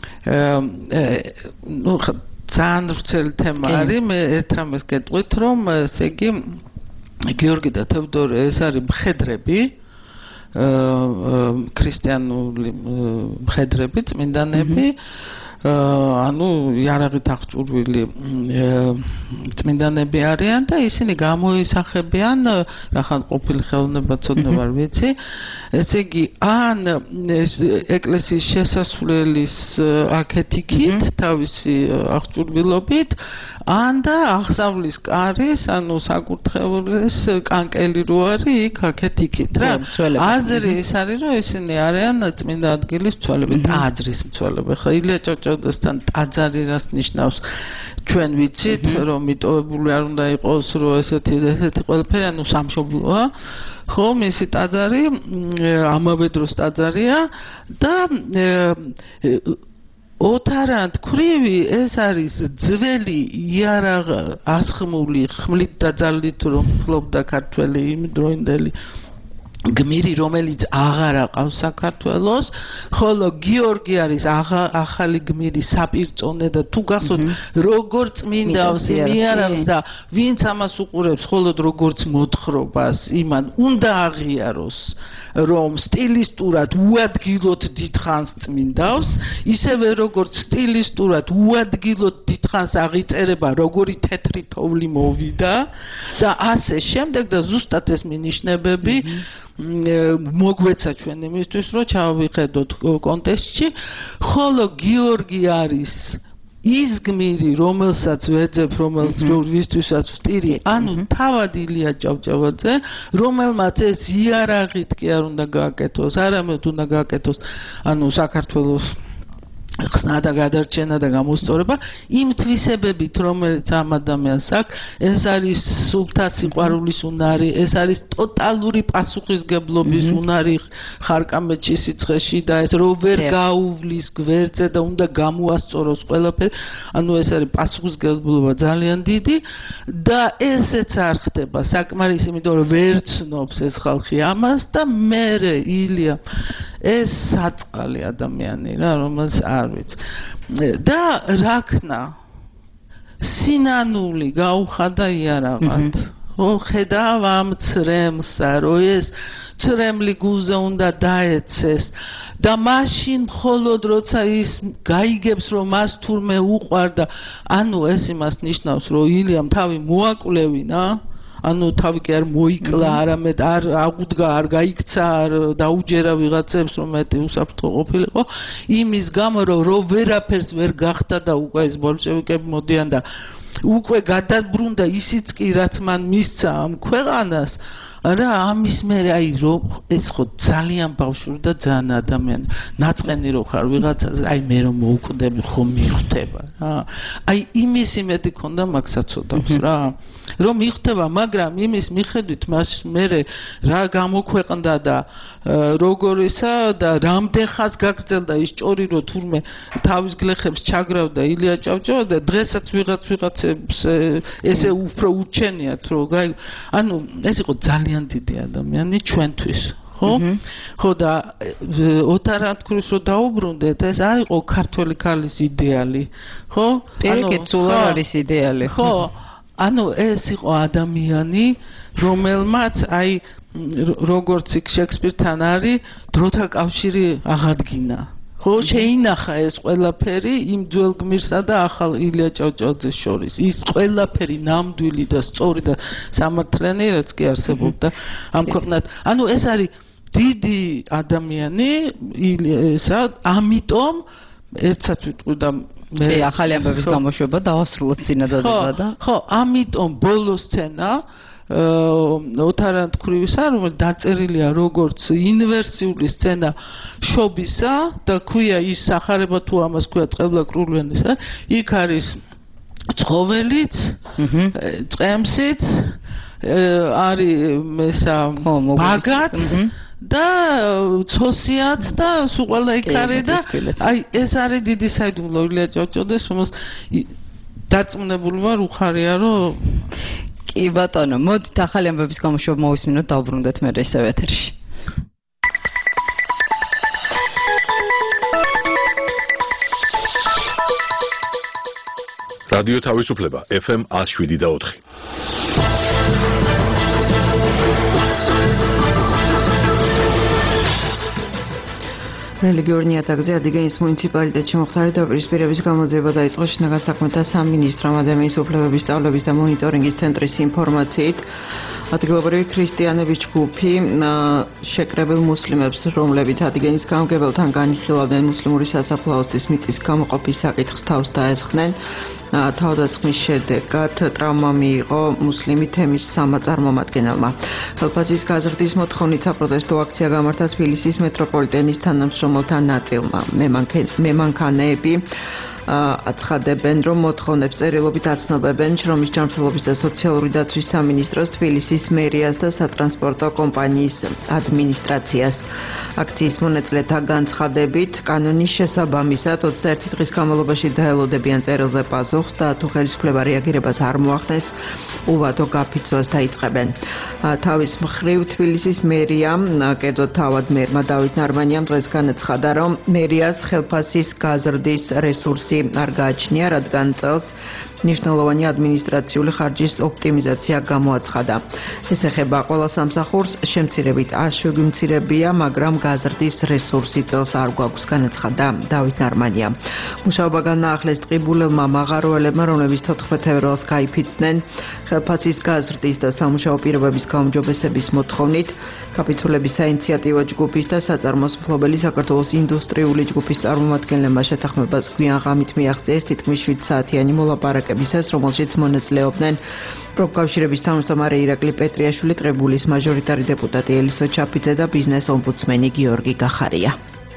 ნუ ძალიან ვრცელი თემა არის მე ერთ რამეს გეტყვით რომ ესე იგი გიორგი და თევდორე ეს არის მხედრები ქრისტიანული მხედრები წმინდანები ანუ იარაღით აღჭურვილი წმინდანები არიან და ისინი გამოისახებიან რახან ყოფილი ხელოვნებაცოდნე ვარ ვიცი ესე იგი ან ეკლესიის შესასვლელის აქეთიქით თავისი აღჭურვილობით ან და აღსავლის კარის ანუ საკურთხევლის კანკელი რო არის იქ აქეთიქით რა აზრი ის არის რომ ისინი არიან წმინდა ადგილის მცველები ტაძრის მცველები ხო ილია ჭავჭავადასთან ტაძარი რას ნიშნავს ჩვენ ვიცით რომ მიტოვებული არ უნდა იყოს რომ ესეთი ყველაფერი ანუ სამშობლოა ხო მისი ტაძარი ამავე დროს ტაძარია და ოთარანთ ქვრივი ეს არის ძველი იარაღ ასხმული ხმლით დაძალით რომ ფლობდა ქართველი იმ დროინდელი გმირი რომელიც აღარ აყავს საქართველოს ხოლო გიორგი არის ახალი გმირი საპირწონე და თუ გახსოვთ როგორ წმინდავს იარაღს და ვინც ამას უყურებს ხოლოდ როგორც მოთხრობას იმან უნდა აღიაროს რომ სტილისტურად უადგილოდ დიდხანს წმინდავს ისევე როგორც სტილისტურად უადგილოდ დიდხანს აღიწერება როგორი თეთრი თოვლი მოვიდა და ასე შემდეგ და ზუსტად ეს მინიშნებები მოგვეცა ჩვენ იმისთვის რომ ჩავიხედოთ კონტექსტში ხოლო გიორგი არის ის გმირი რომელსაც ვეძებ რომელთვისაც ვტირი ანუ თავად ილია ჭავჭავაძე რომელმაც ეს იარაღით კი არ უნდა გააკეთოს არამედ უნდა გააკეთოს ანუ საქართველოს ხსნა და გადარჩენა და გამოსწორება იმ თვისებებით რომელიც ამ ადამიანს აქვს ეს არის სულთა სიყვარულის უნარი ეს არის ტოტალური პასუხისგებლობის უნარი ხარკამეთში სიცხეში და ეს რო ვერ გაუვლის გვერდზე და უნდა გამოასწოროს ყველაფერი ანუ ეს არის პასუხისგებლობა ძალიან დიდი და ესეც არ ხდება საკმარისი იმიტომ რომ ვერ ცნობს ეს ხალხი ამას და მე ილია ეს საწყალი ადამიანი რა რომელს არ ვიცი და რაქნა სინანული გაუხადა იარაღად ხო ხედავ ამ ცრემლსა რომ ეს ცრემლი გულზე უნდა დაეცეს და მაშინ მხოლოდ როცა ის გაიგებს რომ მას თურმე უყვარდა ანუ ეს იმას ნიშნავს რომ ილიამ თავი მოაკვლევინა ანუ თავი კი არ მოიკლა არამედ არ აღუდგა არ გაიქცა არ დაუჯერა ვიღაცებს რომ მეტი უსაფრთხო ყოფილიყო იმის გამო რომ ვერაფერს ვერ გახდა და უკვე ეს ბოლშევიკები მოდიან და უკვე გადაბრუნდა ისიც კი რაც მან მისცა ამ ქვეყანას რა ამის მერე აი რომ ეს ხო ძალიან ბავშვური და ძალიან ადამიანი ნაწყენი რო ხარ ვიღაცაზე აი მე რომ მოუკვდები ხო მიხვდება რა აი იმის იმედი ქონდა მაგ საწოდავს რა რომ მიხვდება მაგრამ იმის მიხედვით მას მერე რა გამოქვეყნდა და როგორისა და რამდენ ხანს გაგრძელდა ის ჭორი რომ თურმე თავის გლეხებს ჩაგრავდა ილია ჭავჭავაძე და დღესაც ვიღაცებს ესე უფრო ურჩენიათ რომ ანუ ეს იყო ძალიან დიდი ადამიანი ჩვენთვის ხო და ოთარანთქვის რო დაუბრუნდეთ ეს არ იყო ქართველი ქალის იდეალი ხო პირიქით სულ არ არის იდეალი ხო ანუ ეს იყო ადამიანი რომელმაც აი როგორც იქ შექსპირთან არის დროთა კავშირი აღადგინა ხო შეინახა ეს ყველაფერი იმ ძველ გმირსა და ახალ ილია ჭავჭავაძეს შორის ის ყველაფერი ნამდვილი და სწორი და სამართლიანი რაც კი არსებობდა ამ ქვეყნად ანუ ეს არის დიდი ადამიანი ისა ამიტომ ერთსაც ვიტყვი და მე ახალი ამბების გამოშვება დავასრულოთ წინადადება და ხო ამიტომ ბოლო სცენა ოთარანთქრივისა რომელიც დაწერილია როგორც ინვერსიული სცენა შობისა და ქვია ის სახარება თუ ამას ქვია წყევლაკრულვენისა იქ არის ცხოველიც წემსიც არის ესა ბაგაც და ცოსიაც და სულ ყველა იქ არის და აი ეს არის დიდი საიდუმლო ილია ჭავჭავაძეს რომელს დარწმუნებული ვარ უხარია რომ კი ბატონო მოდით ახალი ამბების გამოშვება მოვისმინოთ დავბრუნდეთ მე ისევ ეთერში რადიო თავისუფლება FM 107.4 რელიგიური ნიადაგზე ადიგენის მუნიციპალიტეტში მომხდარი დაპირისპირების გამოძიება დაიწყო შინაგან საქმეთა სამინისტრომ ადამიანის უფლებების სწავლების და მონიტორინგის ცენტრის ინფორმაციით. ადგილობრივი ქრისტიანების ჯგუფი შეკრებილ მუსლიმებს, რომლებიც ადგენის გამგებელთან განიხილავდნენ მუსლიმური სასაფლაოსთვის მიწის გამოყოფის საკითხს თავს დაესხნენ. თავდასხმის შედეგად ტრავმა მიიღო მუსლიმი თემის სამა წარმომადგენელმა. ხელფასის გაზრდის მოთხოვნით საპროტესტო აქცია გამართა თბილისის მეტროპოლიტენის თანამშრომელთა ნაწილმა. მემანქანეები აცხადებენ, რომ მოთხოვნებს წერილობით აცნობებენ შრომის ჯანმრთელობის და სოციალური დაცვის სამინისტროს, თბილისის მერიას და სატრანსპორტო კომპანიის ადმინისტრაციას. აქციის მონაწილეთა განცხადებით, კანონის შესაბამისად 21 დღის განმავლობაში დაელოდებიან წერილზე პასუხს და თუ ხელისუფლება რეაგირებას არ მოახდენს, უვადო გაფიცვას დაიწყებენ. თავის მხრივ თბილისის მერიამ, კერძოდ თავად მერმა დავით ნარმანიამ დღეს განაცხადა, რომ მერიას ხელფასის გაზრდის რესურსი არ გააჩნია, რადგან წელს მნიშვნელოვანი ადმინისტრაციული ხარჯის ოპტიმიზაცია გამოაცხადა. ეს ეხება ყველა სამსახურს, შემცირებით არ შეგვიმცირებია, მაგრამ გაზრდის რესურსი წელს არ გვაქვს, განაცხადა დავით ნარმანიამ. მუშაობა განაახლეს ტყიბულელმა მაღაროელებმა, რომლებიც 14 თებერვალს გაიფიცნენ ხელფასის გაზრდის და სამუშაო პირობების გაუმჯობესების მოთხოვნით. კაპიტულების საინიციატივო ჯგუფის და საწარმოს მფლობელი საქართველოს ინდუსტრიული ჯგუფის წარმომადგენლებმა შეთანხმებას გვიან ღამით მიაღწიეს თითქმის 7 საათიანი მოლაპარაკებისას, რომელშიც მონაწილეობდნენ პროფკავშირების თავმჯდომარე ირაკლი პეტრიაშვილი, ტყიბულის მაჟორიტარი დეპუტატი ელისო ჩაფიძე და ბიზნეს ომბუდსმენი გიორგი გახარია.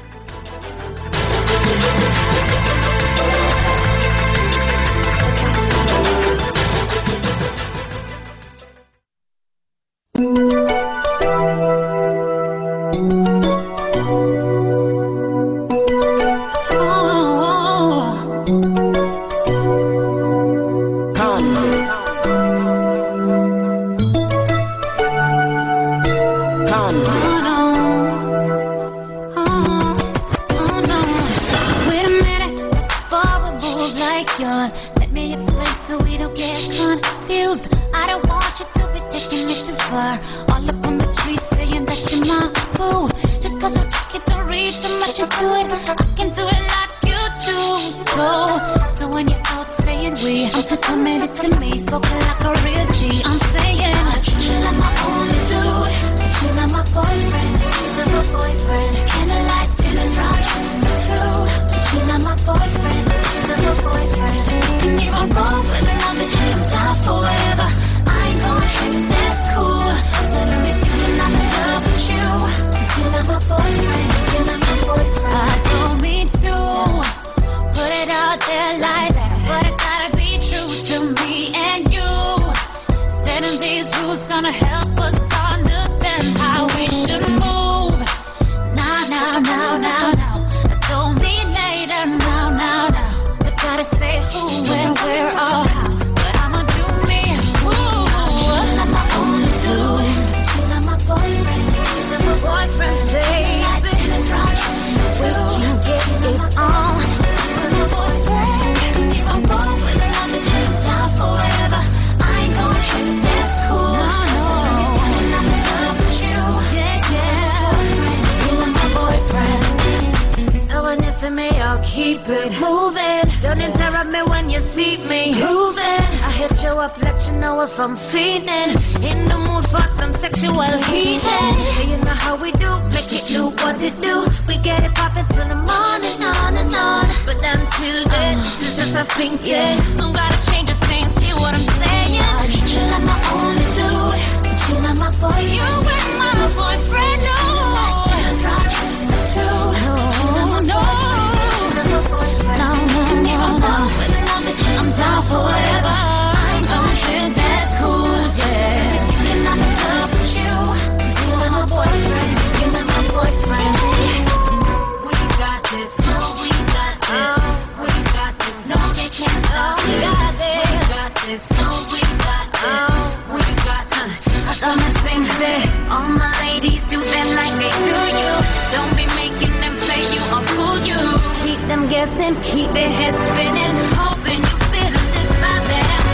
Keep their heads spinning, hoping you feel this vibe that I'm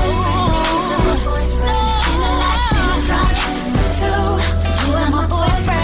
bringing.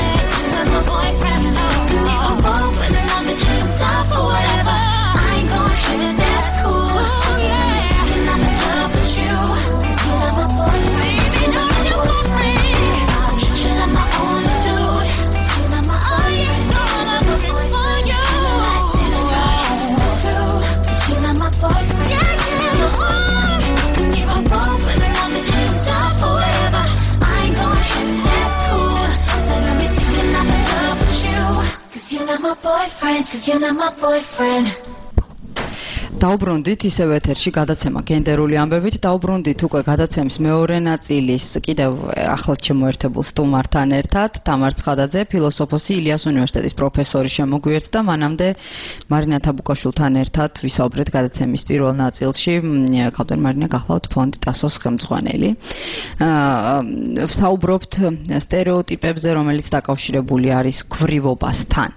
not my boyfriend, 'cause you're not my boyfriend. დაუბრუნდით ისევ ეთერში გადაცემა გენდერული ამბებით დაუბრუნდით უკვე გადაცემის მეორე ნაწილის კიდევ ახლად შემოერთებულ სტუმართან ერთად თამარ ცხადაძე ფილოსოფოსი ილიას უნივერსიტეტის პროფესორი შემოგვიერთდა მანამდე მარინა თაბუკაშვილთან ერთად ვისაუბრეთ გადაცემის პირველ ნაწილში ქალბატონი მარინა გახლავთ ფონდი ტასოს ხელმძღვანელი ვსაუბრობთ სტერეოტიპებზე რომელიც დაკავშირებული არის ქვრივობასთან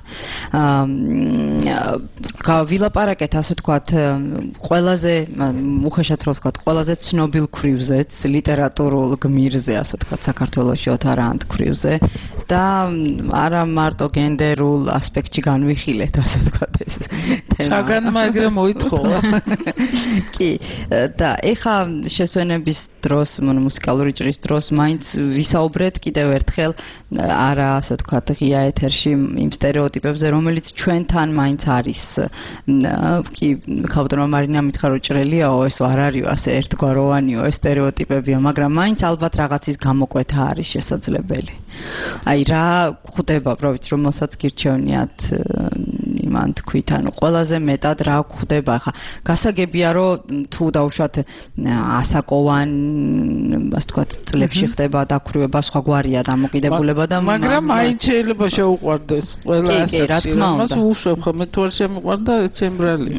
ვილაპარაკეთ ასე ვთქვათ ყველაზე უხეშად რო ვთქვათ ყველაზე ცნობილ ქვრივზეც ლიტერატურულ გმირზე ასე ვთქვათ საქართველოში ოთარანტ ქვრივზე და არა მარტო გენდერულ ასპექტში განვიხილეთ ასე ვთქვათ ეს თემა საგანმაგრე მოითხოვა კი და ეხა შესვენების დროს მუსიკალური ჭრის დროს მაინც ვისაუბრეთ კიდევ ერთხელ არა ასე ვთქვათ ღია ეთერში იმ სტერეოტიპებზე რომელიც ჩვენთან მაინც არის კი ქალბატონმა მარინა მითხრა რომ ჭრელიაო ეს არ არისო ასე ერთგვაროვანიო ეს სტერეოტიპებია მაგრამ მაინც ალბათ რაღაცის გამოკვეთა არის შესაძლებელი აი რა გვხვდება პროვით რომელსაც გირჩევნიათ იმან თქვით ანუ ყველაზე მეტად რა გვხვდება ხა გასაგებია რომ თუ დაუშვათ ასაკოვან ასე ვთქვათ წლებში ხდება დაქვრივება სხვაგვარია დამოკიდებულება და მაგრამ მაინც შეიძლება შეუყვარდეს ყველა ასაკში მას უშვებ ხომ მე თუ არ შემოყვარდა ჩემბრალი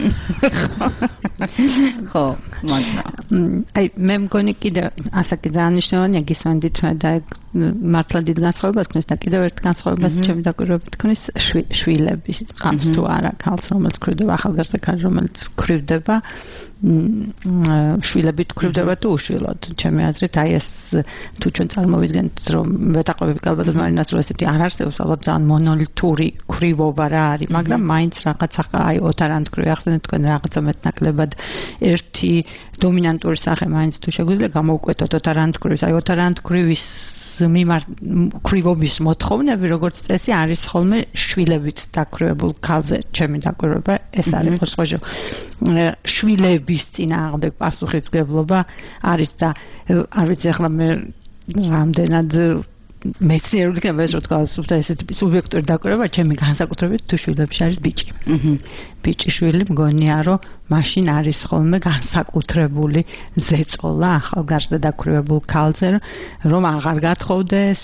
ხო მაგრამ აი მე მგონი კიდე ასაკი ძალიან მნიშვნელოვანია გისვენდით და მართლა დიდ განსხვავებას ქნის და კიდევ ერთ განსხვავებას ჩემი დაკვირვებით ქნის შვილების ყავს თუ არა ქალს რომელიც ქვრივდება ახალგაზრდა ქალი რომელიც ქვრივდება შვილებით ქვრივდება თუ უშვილოდ ჩემი აზრით აი ეს თუ ჩვენ წარმოვიდგენთ რომ ვეტაყვები ალბათ მარინას რომ ესეთი არ არსებობს ალბათ ძალიან მონოლითური ქვრივობა რა არის მაგრამ მაინც რაღაცა აი ოთარანტ ქვრივი ახსენეთ თქვენ რაღაცა მეტნაკლებად ერთი დომინანტური სახე მაინც თუ შეგვიძლია გამოვკვეთოთ ოთარანტ ქვრივს აი ოთარანტ ქვრივის ქვრივობის მოთხოვნები როგორც წესი არის ხოლმე შვილებით დაქვრივებულ ქალზე ჩემი დაკვირვება ეს არის მოსხოჟო შვილების წინააღმდეგ პასუხისმგებლობა არის და არ ვიცი ახლა მე რამდენად მეცნიერული კენბეს რო თქვა ესეთი სუბიექტური დაკვირვება ჩემი განსაკუთრებით თუ შვილებში არის ბიჭი ბიჭი შვილი მგონია რომ მაშინ არის ხოლმე განსაკუთრებული ზეწოლა ახალგაზრდა დაქვრივებულ ქალზე რომ აღარ გათხოვდეს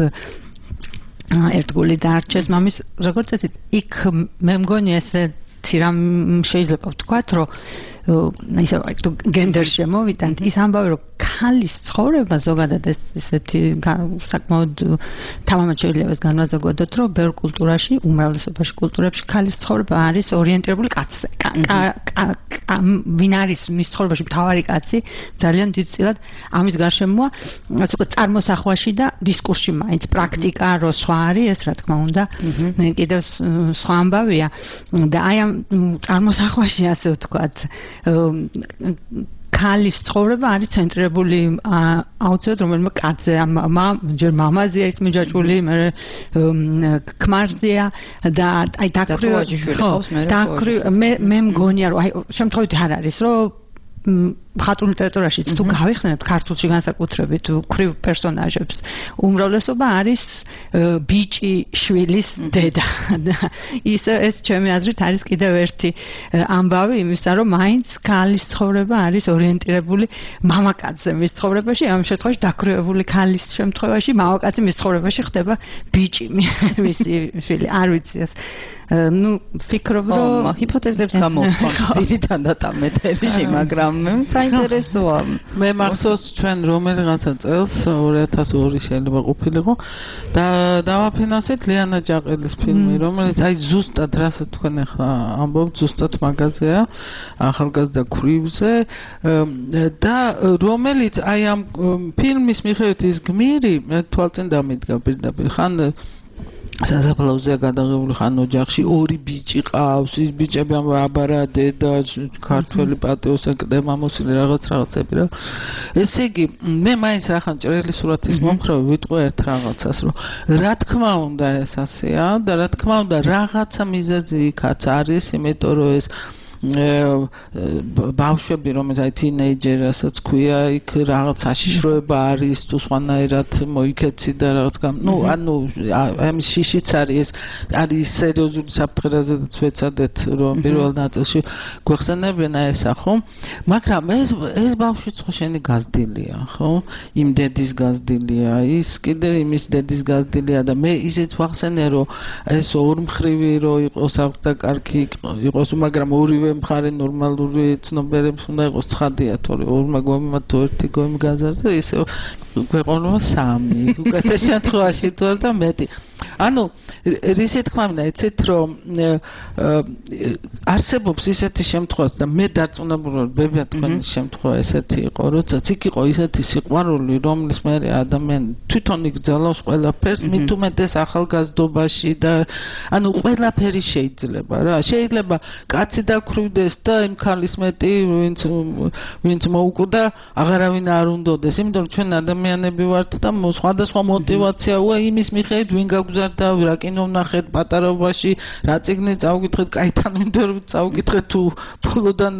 ერთგული დარჩეს მამის როგორც წესი იქ მე მგონი ესეთი რამ შეიძლება ვთქვათ რომ ისე თუ გენდერში შემოვიდანთ ის ამბავი რომ ქალის ცხოვრება ზოგადად ესეთი საკმაოდ თამამად შეიძლება ეს განვაზოგოთ რომ ბევრ კულტურაში უმრავლესობაში კულტურებში ქალის ცხოვრება არის ორიენტირებული კაცზე ვინ არის მის ცხოვრებაში მთავარი კაცი ძალიან დიდწილად ამის გარშემოა ასე ვთქვათ წარმოსახვაში და დისკურსში მაინც პრაქტიკა რო სხვა არის ეს რა თქმა უნდა კიდევ სხვა ამბავია და აი ამ წარმოსახვაში ასე ვთქვათ ქალის ცხოვრება არის ცენტრირებული აუცილებლად რომელიმე კაცზე ჯერ მამაზეა ის მიჯაჭვული მე ქმარზეა და აი მე მგონია რომ აი შემთხვევით არ არის რომ მხატვრულ ლიტერატურაში თუ გავიხსენებთ ქართულში განსაკუთრებით ქვრივ პერსონაჟებს უმრავლესობა არის ბიჭი შვილის დედა და ეს ჩემი აზრით არის კიდევ ერთი ამბავი იმისა რომ მაინც ქალის ცხოვრება არის ორიენტირებული მამაკაცზე მის ცხოვრებაში ამ შემთხვევაში დაქვრივებული ქალის შემთხვევაში მამაკაცი მის ცხოვრებაში ხდება ბიჭი მისი შვილი არ ვიცი ეს ну ფიქრობ რომ ჰიპოთეზებს გამოვხმობთ ძირითადად ამ ეთერში მაგრამ საინტერესოა მე მახსოვს ჩვენ რომელიღაცა წელს 2002 შეიძლება ყოფილიყო და დავაფინანსეთ ლიანა ჯაყელის ფილმი რომელიც აი ზუსტად რასაც თქვენ ახლა ამბობთ ზუსტად მაგაზეა ახალგაზრდა ქვრივზე და რომელიც აი ამ ფილმის მიხედვით ის გმირი თვალწინ დამიდგა პირდაპირ ხან საზაფხულოზე გადაღებული ხან ოჯახში ორი ბიჭი ყავს ის ბიჭები აბარა დედა ქართველი პატიოსაკდე მამოსილი რაღაცები რა ესე იგი მე მაინც რახან ჭრელი სურათის მომხრე ვიტყვი ერთ რაღაცას რომ რა თქმა უნდა ეს ასეა და რა თქმა უნდა რაღაცა მიზეზი იქაც არის იმიტომ რომ ეს ბავშვები, რომელიც აი თინეიჯერასაც ქვია, იქ რაღაც საშიშროება არის, თუ სხვანაირად მოიქეცი და რაღაც ანუ ამის შიშიც არის, ეს არის სერიოზული საფრთხე, რაზედაც ვეცადეთ, რომ პირველ ნაწილში გვეხსენებინა ესა, ხო? მაგრამ ეს ბავშვიც ხო შენი გაზრდილია, ხო? იმ დედის გაზრდილია, ის კიდე იმის დედის გაზრდილია და მე ისიც ვახსენე, რომ ეს ორმხრივი რომ იყოს აღდა კარგი იყოს, მაგრამ ორივე მხარე ნორმალური ცნობიერების უნდა იყოს ცხადია, თორე ორმა გვამიმად თუ ერთი გვამი გაზარდა, ისე გვეყოლა 3, უკეთეს შემთხვევაში თუ არა და მეტი. ანუ რისი თქმა უნდა, იცით რომ არსებობს ისეთი შემთხვევაც და მე დარწმუნებული ვარ, თქვენი შემთხვევა ესეთი იყო, როდესაც იქ იყო ისეთი სიყვარული, რომლის მე ადამიანი თვითონ იგზავნოს ყველაფერს, მით უმეტეს ახალგაზრდობაში და ანუ ყველაფერი შეიძლება რა. შეიძლება კაცი დაქრივდეს და იმ ქალის მეტი ვინც მოუკვდა, აღარავინ არ უნდოდეს, იმიტომ რომ ჩვენ ადამიანები ვართ და სხვადასხვა мотиваციაა იმის მიხედვით ვინ გაგზარდა, რა კინო ვნახეთ პატარობაში, რა წიგნი წავკითხეთ, კაითან მინდა რომ წავკითხეთ თუ ბოლოდან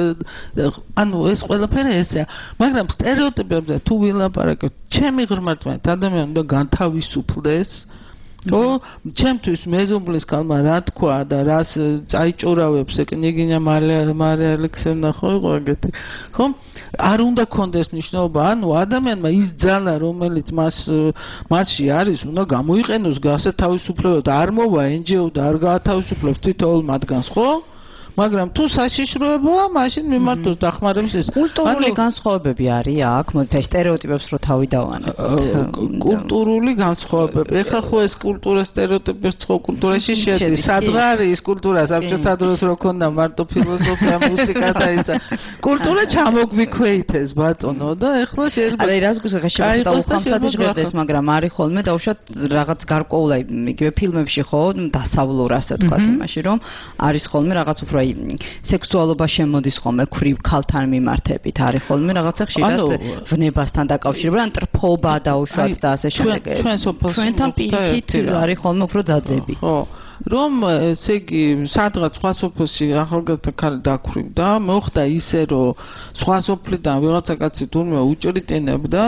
ანუ ეს ყველაფერი ესეა. მაგრამ სტერეოტიპებზე თუ ვილაპარაკებთ, ჩემი ღრმართმით ადამიანი უნდა განთავისუფლდეს. ხო, ჩემთვის მეზობლის კალმა რა თქვა და რას წაიჭურავებს ეკნიგინა მარია ალექსეევნა ხო იყო ეგეთი. ხო? არ უნდა კონდეს ნიშნობა, ანუ ადამიანმა ის ძალა, რომელიც მასში არის, უნდა გამოიყენოს გასათავისუფლებად და არ მოვა NGO და არ გაათავისუფლებს თითოეულ მათგანს, ხო? მაგრამ თუ საშიშროებაა, მაშინ მიმართოს დახმარების ეს. კულტურული განსხვავებები არის აქ, მოდით სტერეოტიპებს რო თავი დავანებთ. კულტურული განსხვავებები. ეხლა ხო ეს კულტურა სტერეოტიპებს ხო კულტურაში შედის. სადღარი ის კულტურა საბჭოთა დროს რო ქონდა მარტო ფილოსოფია, მუსიკა და ისა. კულტურა ჩამოგვიქვეითეს ბატონო და ეხლა შეიძლება არა რას გულს შეიძლება უხამსათი ჟღერდეს, მაგრამ არის ხოლმე დაუშვათ რაღაც გარკვეულა იგივე ფილმებში ხო დასავლურ ასე თქვა იმაში რომ არის ხოლმე რაღაც უფრო სექსუალობა შემოდის ხოლმე ქვრივ ქალთან მიმართებით არის ხოლმე რაღაცა ხშირად ვნებასთან დაკავშირებული ან ტრფობა დაუშვათ და ასე შემდეგ ჩვენთან პირიქით არის ხოლმე უფრო ძაძები ხო რომ ესე იგი სადღაც სხვა სოფელში ახალგაზრდა ქალი დაქრივდა მოხდა ისე რომ სხვა სოფლიდან ვიღაცა კაცი თურმე უჭრიტინებდა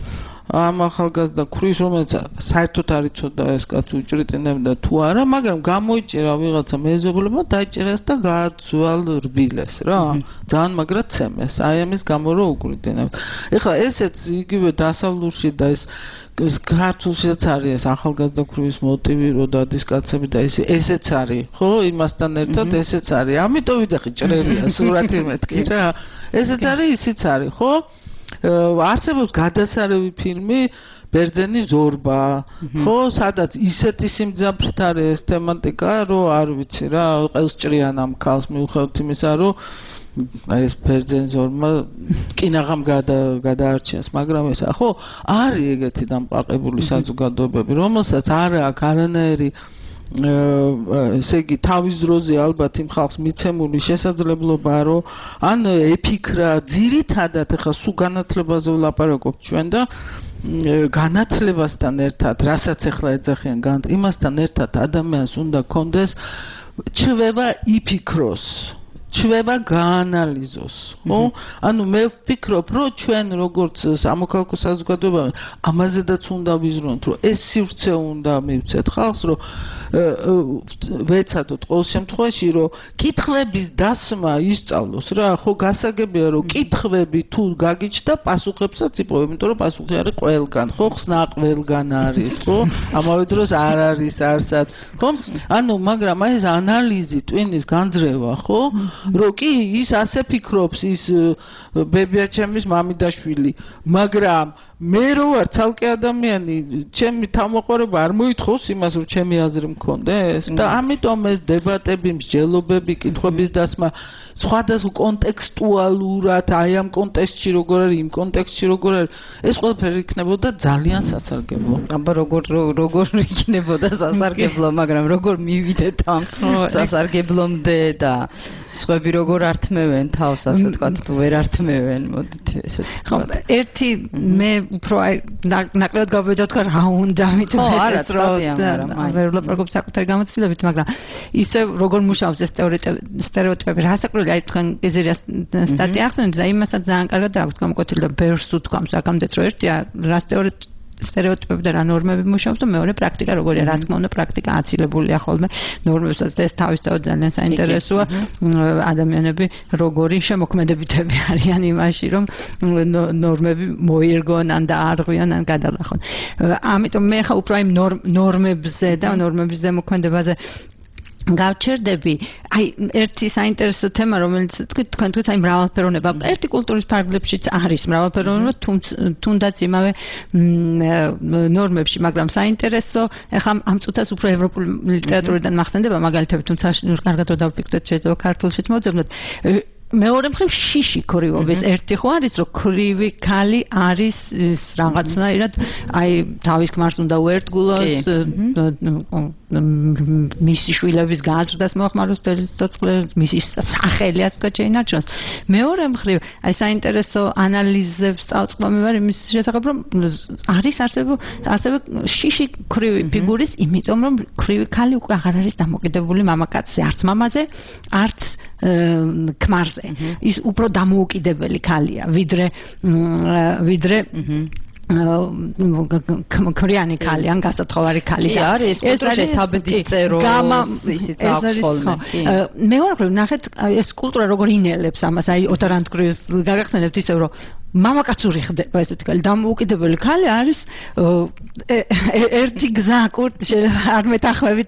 ამ ახალგაზრდა ქრის რომელიც საერთოდ არ იცოდა ეს კაცი უჭრიტინებდა თუ არა მაგრამ გამოიჭირა ვიღაცა მეზობლებმა დაიჭერეს და გააცვალ რბილეს რა ძალიან მაგრად ცემეს აი ამის გამო რომ უკრიტინებდა ეხლა ესეც იგივე დასავლურში და ეს ქართულშიც არის ეს ახალგაზრდა ქრის მოტივი რომ დადის კაცები და ესეც არის ხო იმასთან ერთად ესეც არის ამიტომ ვიძახი ჭრელია სურათი მეთქი რა ესეც არის ისიც არის ხო არსებობს გადასარევი ფილმი ბერძენი ზორბა ხო სადაც ისეთი სიმძაფრით არის ეს თემატიკა რომ არ ვიცი რა ყელს ჭრიან ამ ქალს მიუხედავად იმისა რომ ეს ბერძენი ზორბა კინაღამ გადაარჩენს მაგრამ ესა ხო არის ეგეთი დამყაყებული საზოგადოებები რომელსაც არ აქვს არანაირი ესე იგი თავის დროზე ალბათ იმ ხალხს მიცემული შესაძლებლობა რომ ან ეფიქრა ძირითადად ახლა სულ განათლებაზე ვლაპარაკობთ ჩვენ და განათლებასთან ერთად რასაც ახლა ეძახიან იმასთან ერთად ადამიანს უნდა კონდეს ჩვევა იფიქროს ჩვევა გაანალიზოს ხო ანუ მე ვფიქრობ რომ ჩვენ როგორც სამოქალაქო საზოგადოება ამაზედაც უნდა ვიზრუნოთ რომ ეს სივრცე უნდა მივცეთ ხალხს რომ ვეცადოთ ყოველ შემთხვევაში რომ კითხვების დასმა ისწავლოს რა ხო გასაგებია რომ კითხვები თუ გაგიჩნდა პასუხებსაც იპოვებ იმიტომ რომ პასუხი არის ყველგან ხო ხსნა ყველგან არის ხო ამავე დროს არ არის არსად ხო ანუ მაგრამ აი ეს ანალიზი ტვინის განძრევა ხო რო კი ის ასე ფიქრობს ის ბებია ჩემის მამიდაშვილი მაგრამ მე რო ვარ ცალკე ადამიანი ჩემი თავმოყარება არ მოითხოვს იმას რომ ჩემი აზრი მქონდეს და ამიტომ ეს დებატები მსჯელობები კითხვების დასმა სხვადასხვა კონტექსტუალურად აი ამ კონტექსტში როგორ არის იმ კონტექსტში როგორ არის ეს ყველაფერი იქნებოდა ძალიან სასარგებლო აბა როგორ იქნებოდა სასარგებლო მაგრამ როგორ მივიდეთ ამ სასარგებლომდე და სხვები როგორ ართმევენ თავს ასე თქვა თუ ვერ ართმევენ მოდით ესეც ხო ერთი მე უფრო აი ნაკლებად გავედოთ რა უნდა მითხრეს ვერ ვლაპარაკობ საკუთარი გამოცდილებით, მაგრამ ისე როგორ მუშაობს ეს სტერეოტიპები, რასაკვირველია, აი თქვენ გეზერია სტატია ახსენეთ და იმასაც ძალიან კარგად აქვს გამოკვეთილი და ბევრს უთქვამს აქამდეც რომ ერთია რა სტერეოტიპები და რა ნორმები მუშაობს და მეორე პრაქტიკა როგორია, რა თქმა უნდა პრაქტიკა აცილებულია ხოლმე ნორმებსაც და ეს თავისთავად ძალიან საინტერესოა ადამიანები როგორი შემოქმედებითები არიან იმაში რომ ნორმები მოირგონ ან დაარღვიონ ან გადალახონ. ამიტომ მე ხა უფრო იმ ნორმებზე და ნორმების ზემოქმედებაზე გავჩერდები. აი ერთი საინტერესო თემა რომელიც თქვენ თქვით აი მრავალფეროვნება. ერთი კულტურის ფარგლებშიც არის მრავალფეროვნება, თუნდაც იმავე ნორმებში, მაგრამ საინტერესო ეხლა ამ წუთას უფრო ევროპული ლიტერატურიდან მახსენდება მაგალითები, თუმცა კარგად რომ დავფიქრდეთ, შეიძლება ქართულშიც მოძებნოთ. მეორე მხრივ შიში ქრივობის ერთი ხო არის რომ ქრივი ქალი არის ის რაღაცნაირად აი თავის ქმარს უნდა უერთგულოს მისი შვილების გაზრდას მოახმაროს თელცოცხლეს მისი სახელიაც გაჩეინარჩუნოს. მეორე მხრივ აი საინტერესო ანალიზებს წავწყობი ვარ იმის შესახებ რომ არის ასევე შიში ქრივი ფიგურის იმიტომ რომ ქრივი ქალი უკვე აღარ არის დამოკიდებული მამაკაცზე, არც მამაზე, არც ქმარზე. ის უფრო დამოუკიდებელი ქალია, ვიდრე ქრიანი ქალი, ან გასათხოვარი ქალი. ეს არის საბედისწეროს ისიც აქვს ხოლმე. მეორე ნახეთ ეს კულტურა როგორ ინელებს ამას, აი ოტარანტკრივს გაგახსენებთ ისევ რომ მამაკაცური ხდება ესეთი ქალი, დამოუკიდებელი ქალი არის ერთი გზა არ მეთანხმებით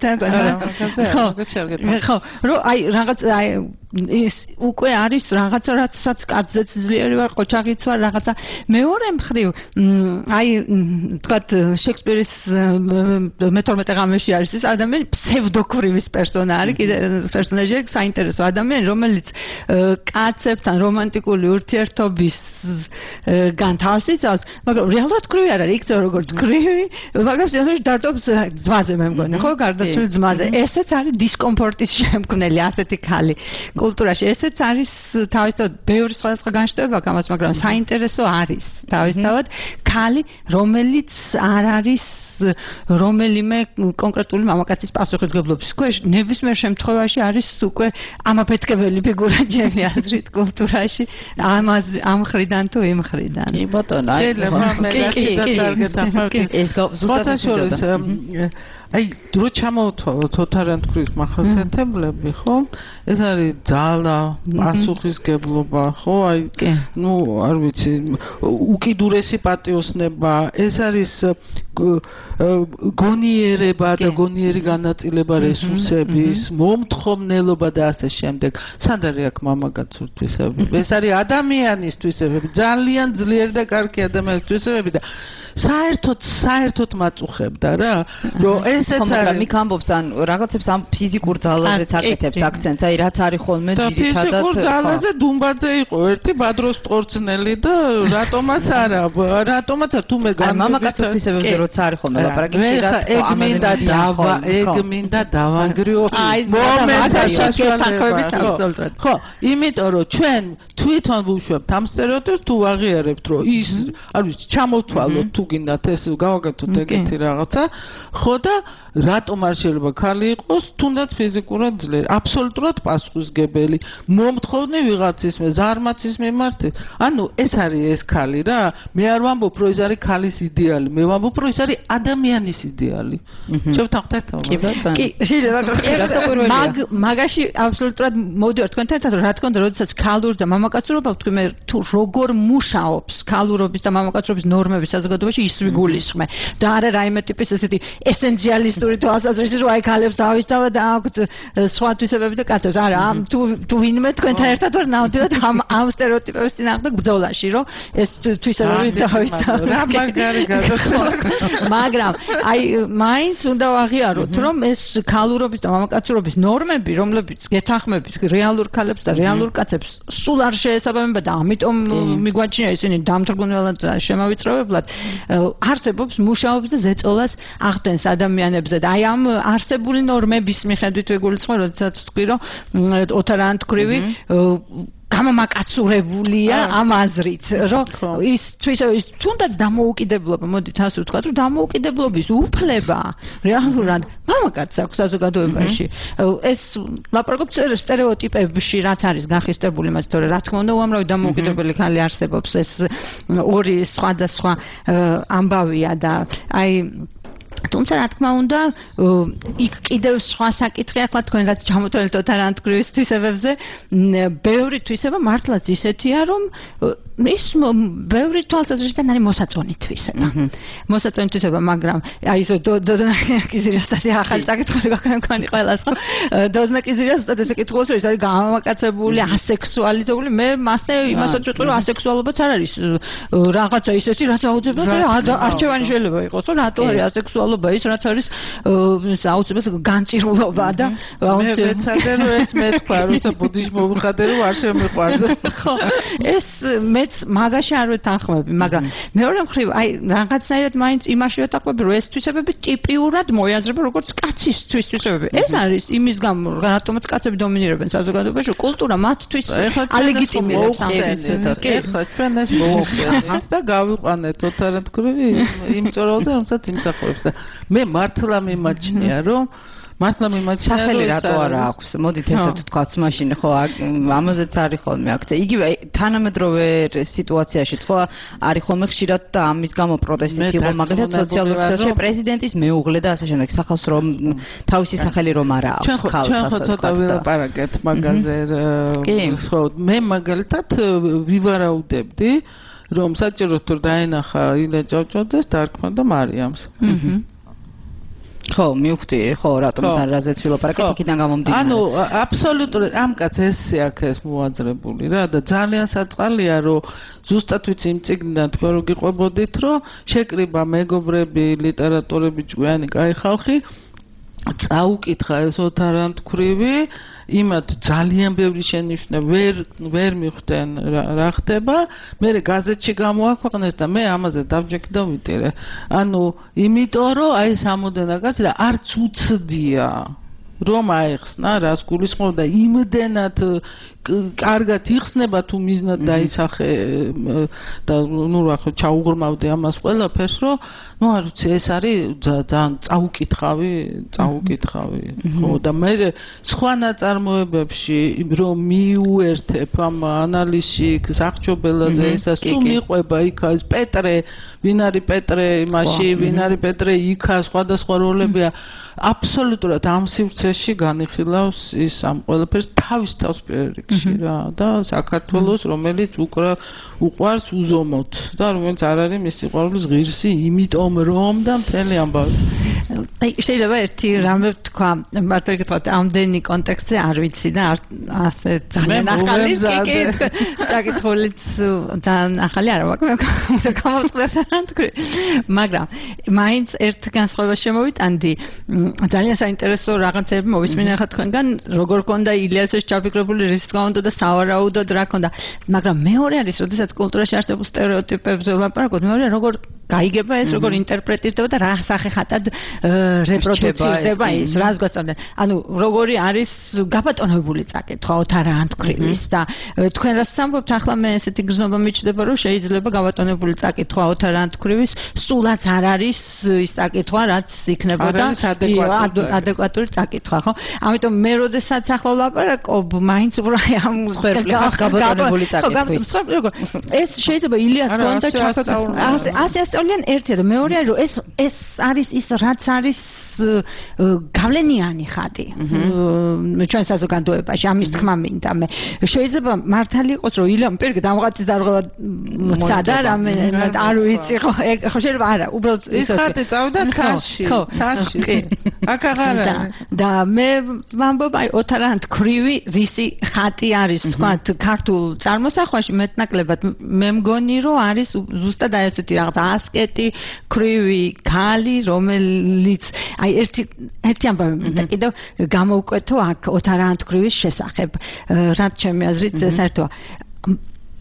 ხო რომ აი რაღაც აი ის უკვე არის რაღაცა რაცაც კაცზეც ძლიერი ვარ, ყოჩაღიც ვარ რაღაცა. მეორე მხრივ აი თქვათ შექსპირის მე-12 ღამეში არის ის ადამიანი ფსევდოქრივის პერსონაჟი, პერსონაჟი საინტერესო ადამიანი, რომელიც კაცებთან რომანტიკული ურთიერთობის განთავს იცავს, მაგრამ რეალურად ქრივი არ არის, იქცევა როგორც ქრივი, მაგრამ სიახლეში დარტობს ძმაზე მე მგონი, ხო, გარდაცვლილი ძმაზე. ესეც არის დისკომფორტის შემქმნელი ასეთი ქალი. კულტურაში ესეც არის თავისთავად ბევრი სხვადასხვა განშტოება აქვს ამას, მაგრამ საინტერესო არის თავისთავად ქალი, რომელიც არ არის რომელიმე კონკრეტული მამაკაცის პასუხისმგებლობის ქვეშ, ნებისმიერ შემთხვევაში არის უკვე ამაფეთქებელი ფიგურა ჩემი აზრით კულტურაში, ამ ხრიდან თუ იმ ხრიდან. კი ბატონო, შეიძლება მე ეს ზუსტად აი დრო ჩამოვთვალოთ ოტარანტკრივის მახასიათებლები, ხო? ეს არის ძალა, პასუხისმგებლობა, ხო? აი ნუ არ ვიცი, უკიდურესი პატიოსნება, ეს არის გონიერება და გონიერი განაწილება რესურსების, მომთხოვნელობა და ასე შემდეგ. სად არის აქ მამაკაც ურთვისებები? ეს არის ადამიანის თვისებები, ძალიან ძლიერი და კარგი ადამიანის თვისებები და საერთოდ მაწუხებდა რა, რომ ესეც არის. მიქ ამბობს ან რაღაცებს ამ ფიზიკურ ძალაზეც აკეთებს აქცენტს, აი რაც არის ხოლმე ძირითადად. ფიზიკურ ძალაზე დუმბაძე იყო ერთი ბადროს ტყორცნელი და რატომაც არა, თუ მე მამაკაც თვისებებზე როცა არის ხოლმე ლაპარაკი, რაც ეგ მინდა დავანგრიო მომენტს საშუალება. ხო, იმიტომ რომ ჩვენ თვითონ ვუშვებთ ამ სტერეოტიპს, თუ ვაღიარებთ რომ ის არ ვიცი ჩამოვთვალოთ თუ გინდათ ეს გავაკეთოთ ეგეთი რაღაცა, ხო და რატომ არ შეიძლება ქალი იყოს თუნდაც ფიზიკურად ძლიერი, აბსოლუტურად პასუხისმგებელი, მომთხოვნი ვიღაცის ზარმაცის მიმართ. ანუ ეს არის ეს ქალი რა. მე არ ვამბობ რომ ეს არის ქალის იდეალი, მე ვამბობ რომ ეს არის ადამიანის იდეალი. შევთანხმდეთ? კი ბატონო. კი, შეიძლება მაგაში აბსოლუტურად მოვიდივარ თქვენთან ერთად, რა თქმა უნდა, როდესაც ქალურს და მამაკაცურობა ვთქვი, მე თუ როგორ მუშაობს ქალურობის და მამაკაცურობის ნორმები საზოგადოებაში, ის ვიგულისხმე. და არა რაიმე ტიპის ესეთი ესენციალისტური თვალსაზრისით რომ აი ქალებს დავისთავა და აქვთ სხვა თვისებები და კაცებს. არა, თუ ვინმე თქვენთან ერთად ვარ ნამდვილად ამ სტერეოტიპების წინააღმდეგ ბრძოლაში, რომ ეს თვისებები დავისთავა. რა მაგარი გადაცემა. მაგრამ აი მაინც უნდა ვაღიაროთ, რომ ეს ქალურობის და მამაკაცურობის ნორმები, რომლებიც გეთანხმებით რეალურ ქალებს და რეალურ კაცებს სულ არ შეესაბამება და ამიტომ მიგვაჩნია ისინი დამთრგუნველად და შემავიწროვებლად არსებობს მუშაობს და ზეწოლას ახდენს ადამიანებზე. და აი ამ არსებული ნორმების მიხედვით ვეგულისხმე, როდესაც ვთქვი, რომ ოტარანტკრივი გამომაკაცურებულია ამ აზრით, რომ ის თუნდაც დამოუკიდებლობა, მოდით ასე ვთქვათ, რომ დამოუკიდებლობის უფლება რეალურად მამაკაცს აქვს საზოგადოებაში. ეს ლაპარაკობთ სტერეოტიპებში, რაც არის გახისტებული მას, თორე რა თქმა უნდა, უამრავი დამოუკიდებელი ხალი არსებობს, ეს ორი სხვადასხვა ამბავია და აი თუმცა რა თქმა უნდა იქ კიდევ სხვა საკითხი ახლა თქვენ რაც ჩამოთვალეთ ოთარანთქმევის თვისებებზე ბევრი თვისება მართლაც ისეთია რომ ის ბევრი თვალსაზრისით არის მოსაწონი თვისება მაგრამ აი ეს დოდნაკიზირიასთან ახალი საკითხი გაქვთ ყველას ხო დოდნაკიზირიასთან ესე კითხულობს რომ ის არის გამამაკაცებული ასექსუალიზებული მე მასე იმასაც ვიტყვი რომ ასექსუალობაც არ არის რაღაცა ისეთი რაც აუცილებლად არჩევანი შეიძლება იყოს რომ რატო არის ასექსუალობა ის რაც არის აუცილებლად განწირულობა და მე მეცადე რომ ეს მე თქვა როცა ბუდიზმი მომხადე რომ არ შემიყვარდა ხო ეს მეც მაგაში არ ვეთანხმები მაგრამ მეორე მხრივ აი რაღაცნაირად მაინც იმაში ვეთანხმები რომ ეს თვისებები ტიპიურად მოიაზრება როგორც კაცისთვის თვისებები ეს არის იმის გამო რატომაც კაცები დომინირებენ საზოგადოებაში კულტურა მათთვის ალეგიტიმირებს ეხლა ჩვენ ეს მოვხსენეთ და გავიყვანეთ ოთარანთქმევი იმ წორალზე რომელსაც იმსახურებს და მე მართლა მიმაჩნია რომ სახელი რატო არა აქვს მოდით ესეთ თქვაც მაშინ ხო ამაზეც არის ხოლმე აქცე იგივე თანამედროვე სიტუაციაში ხო არის ხოლმე ხშირად და ამის გამო პროტესტიც იყო მაგალითად სოციალურ ქსელში პრეზიდენტის მეუღლე და ასე შემდეგ სახალხს რომ თავისი სახელი რომ არა აქვს ხალხს ჩვენ ხო ცოტა ვილაპარაკეთ მაგაზე ხო მე მაგალითად ვივარაუდებდი რომ საჭიროდ თუ დაენახა ილა ჭავჭავაძეს დარქმა და მარიამს ხო მივხვდი ხო რატომ თან რაზეც ვილაპარაკეთ იქიდან გამომდინარე ანუ აბსოლუტურად ამ კაც ესე აქ მოაძრებული რა და ძალიან საწყალია რომ ზუსტად ვიცი იმ წიგნიდან თქვა რომ გიყვებოდით რომ შეკრიბა მეგობრები ლიტერატურები ჭკვიანი კაი ხალხი წაუკითხა ეს ოთარანთქმევი იმათ ძალიან ბევრი შენიშვნა ვერ მიხვდნენ რა ხდება მე გაზეთში გამოაქვეყნეს და მე ამაზე დავჯექი და ვიტირე ანუ იმიტომ რომ აი ეს ამოდენა კაცი და არც უცდია რომ აეხსნა რას გულისხმობ და იმდენად კარგად იხსნება თუ მიზნად დაისახე და ნუ რა ხო ჩაუღრმავდი ამას ყველაფერს რომ ნუ არ ვიცი ეს არის ძალიან წაუკითხავი ხო და მე სხვა ნაწარმოებებში რომ მიუერთებ ამ ანალიზში სახჩობელაძე ისა სულ მიყვება იქა ეს პეტრე ვინ არის პეტრე იმაში ვინ არის პეტრე იქა სხვადასხვა როლებია აბსოლუტურად ამ სივრცეში განიხილავს ის ამ ყველაფერს თავის თავს პირველ რიგში რა და საქართველოს რომელიც უყვარს უზომოდ და რომელიც არ არის მის სიყვარულის ღირსი იმიტომ რომ და მთელი ამბავი აი შეიძლება ერთი რამე ვთქვა მარტო იგივე ამდენი კონტექსტზე არ ვიცი და ასე ძალიან ახალი კი საკითხულიც ძალიან ახალი არა მაგრამ მაინც ერთ განსხვავებას შემოვიტანდი ძალიან საინტერესო რაღაცები მოვისმინე ახლა თქვენგან როგორ ქონდა ილიასეს ჩაფიქრებული რის თქმა უნდა და სავარაუდოდ რა ქონდა მაგრამ მეორე არის როდესაც კულტურაში არსებულ სტერეოტიპებზე ვლაპარაკობთ მეორე როგორ გაიგება ეს როგორ ინტერპრეტირდება და რა სახეხატად რეპროდუცირდება ის რას გვასწავლენ ანუ როგორი არის გაბატონებული წაკითხვა ოთარანთქმევის და თქვენ რასაც ამბობთ ახლა მე ესეთი გრძნობა მიჩნდება რომ შეიძლება გაბატონებული წაკითხვა ოთარანთქმევის სულაც არ არის ის წაკითხვა რაც იქნებოდა ადეკვატური წაკითხვა ხო ამიტომ მე როდესაც ახლა ვლაპარაკობ მაინც უბრალოდ ამ გაბატონებული წაკითხვის ეს შეიძლება ილიას კონტა ჩაქვეყნოს ასწავლიან ერთია და მეორეა რომ ეს არის ის რაც არის გავლენიანი ხატი ჩვენ საზოგადოებაში ამის თქმა მინდა მე შეიძლება მართალი იყოს რომ ილიამ პირგ დამღაცის დარღვევა სადა რამე არ ვიცი ხო შეიძლება არა უბრალოდ ის ხატი წავიდა ცაში აქ აღარ და მე ვამბობ აი ოთარანთქმევი რისი ხატი არის თქვათ ქართულ წარმოსახვაში მეტნაკლებად მე მგონი რომ არის ზუსტად აი ესეთი რაღაც ასკეტი ქრივი ქალი რომელიც აი ერთი ამბავი მინდა კიდევ გამოვკვეთო აქ ოთარანთქმევის შესახებ რაც ჩემი აზრით საერთოა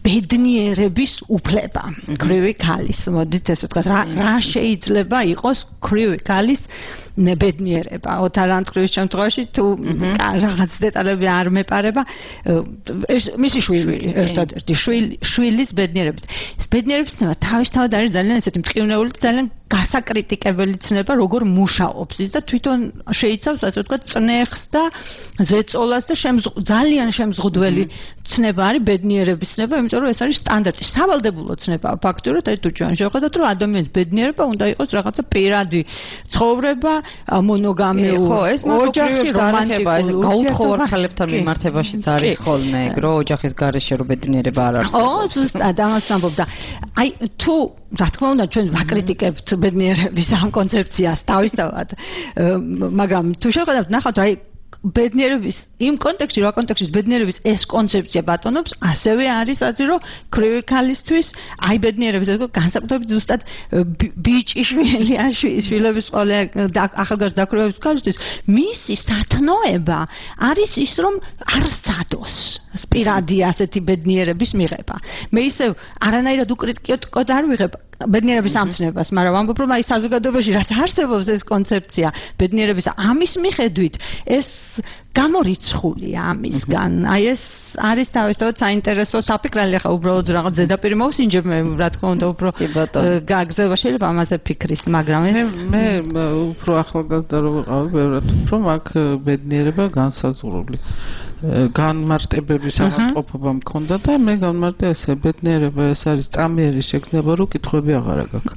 ბედნიერების უფლება ქვრივი ქალის. მოდით ესე ვთქვათ, რა შეიძლება იყოს ქვრივი ქალის ნებედნიერება. ოთარ ანტყრის შემთხვევაში თუ რაღაც დეტალები არ მეპარება, მისი შვილი, ერთადერთი შვილის ბედნიერებით. ეს ბედნიერების ცნება თავისთავად არის ძალიან ესეთი მტკივნეული, ძალიან გასაკრიტიკებელი ცნება, როგორ მუშაობს ის და თვითონ შეიცავს, ასე ვთქვათ, წნეხს და ზეწოლას და ძალიან შემზღუდველი ცნება არის ბედნიერების ცნება, იმიტომ რომ ეს არის სტანდარტი, სავალდებულო ცნება. ფაქტურად აი თუ ჩვენ შევხედოთ, რომ ადამიანის ბედნიერება უნდა იყოს რაღაცა პირადი ცხოვრება, მონოგამიურ ოჯახში, რომანტიკული გაუთხოვარ ქალებთან მიმართებაშიც არის ხოლმე, რომ ოჯახის გარეშე რო ბედნიერება არ არსებობს. ზუსტად ამას ამბობ და აი თუ რა თქმა უნდა ჩვენ ვაკრიტიკებთ ბედნიერების ამ კონცეფციას თავისთავად, მაგრამ თუ შევხედავთ ნახავთ რა ბედნიერების იმ კონტექსტში, რა კონტექსტში ბედნიერების ეს კონცეფცია ბატონობს, ასევე არის ასე რომ ქვრივი ქალისთვის აი ბედნიერების ეს განსაკუთრებით ზუსტად ბიჭი შვილი ან შვილების ყოლე ახალგაზრდა დაქვრივების ქალისთვის მისი სათნოება არის ის რომ არ სცადოს სპირადი ასეთი ბედნიერების მიღება. მე ისევ არანაირად უკრიტიკოდ არ ვიღებ ბედნიერების ამცნებას, მაგრამ ვამბობ რომ აი საზოგადოებაში რაც არსებობს ეს კონცეფცია ბედნიერების ამის მიხედვით ეს გამორიცხულია ამისგან. აი ეს არის თავისთავად საინტერესო საფიქრალი, ახლა უბრალოდ რაღაც ზედაპირი მოვსინჯებ მე რა თქმა უნდა უფრო გაგზავნა შეიძლება ამაზე ფიქრის, მაგრამ ეს მე უფრო ახალგაზრდა რო ვიყავი, ბევრად უფრო მაგ ბედნიერება განსაზღვრული განმარტებების ავადმყოფობა მქონდა და მე განმარტე ესე ბედნიერება ეს არის წამიერი შექმნება რომ კითხვები აღარ გაქვს.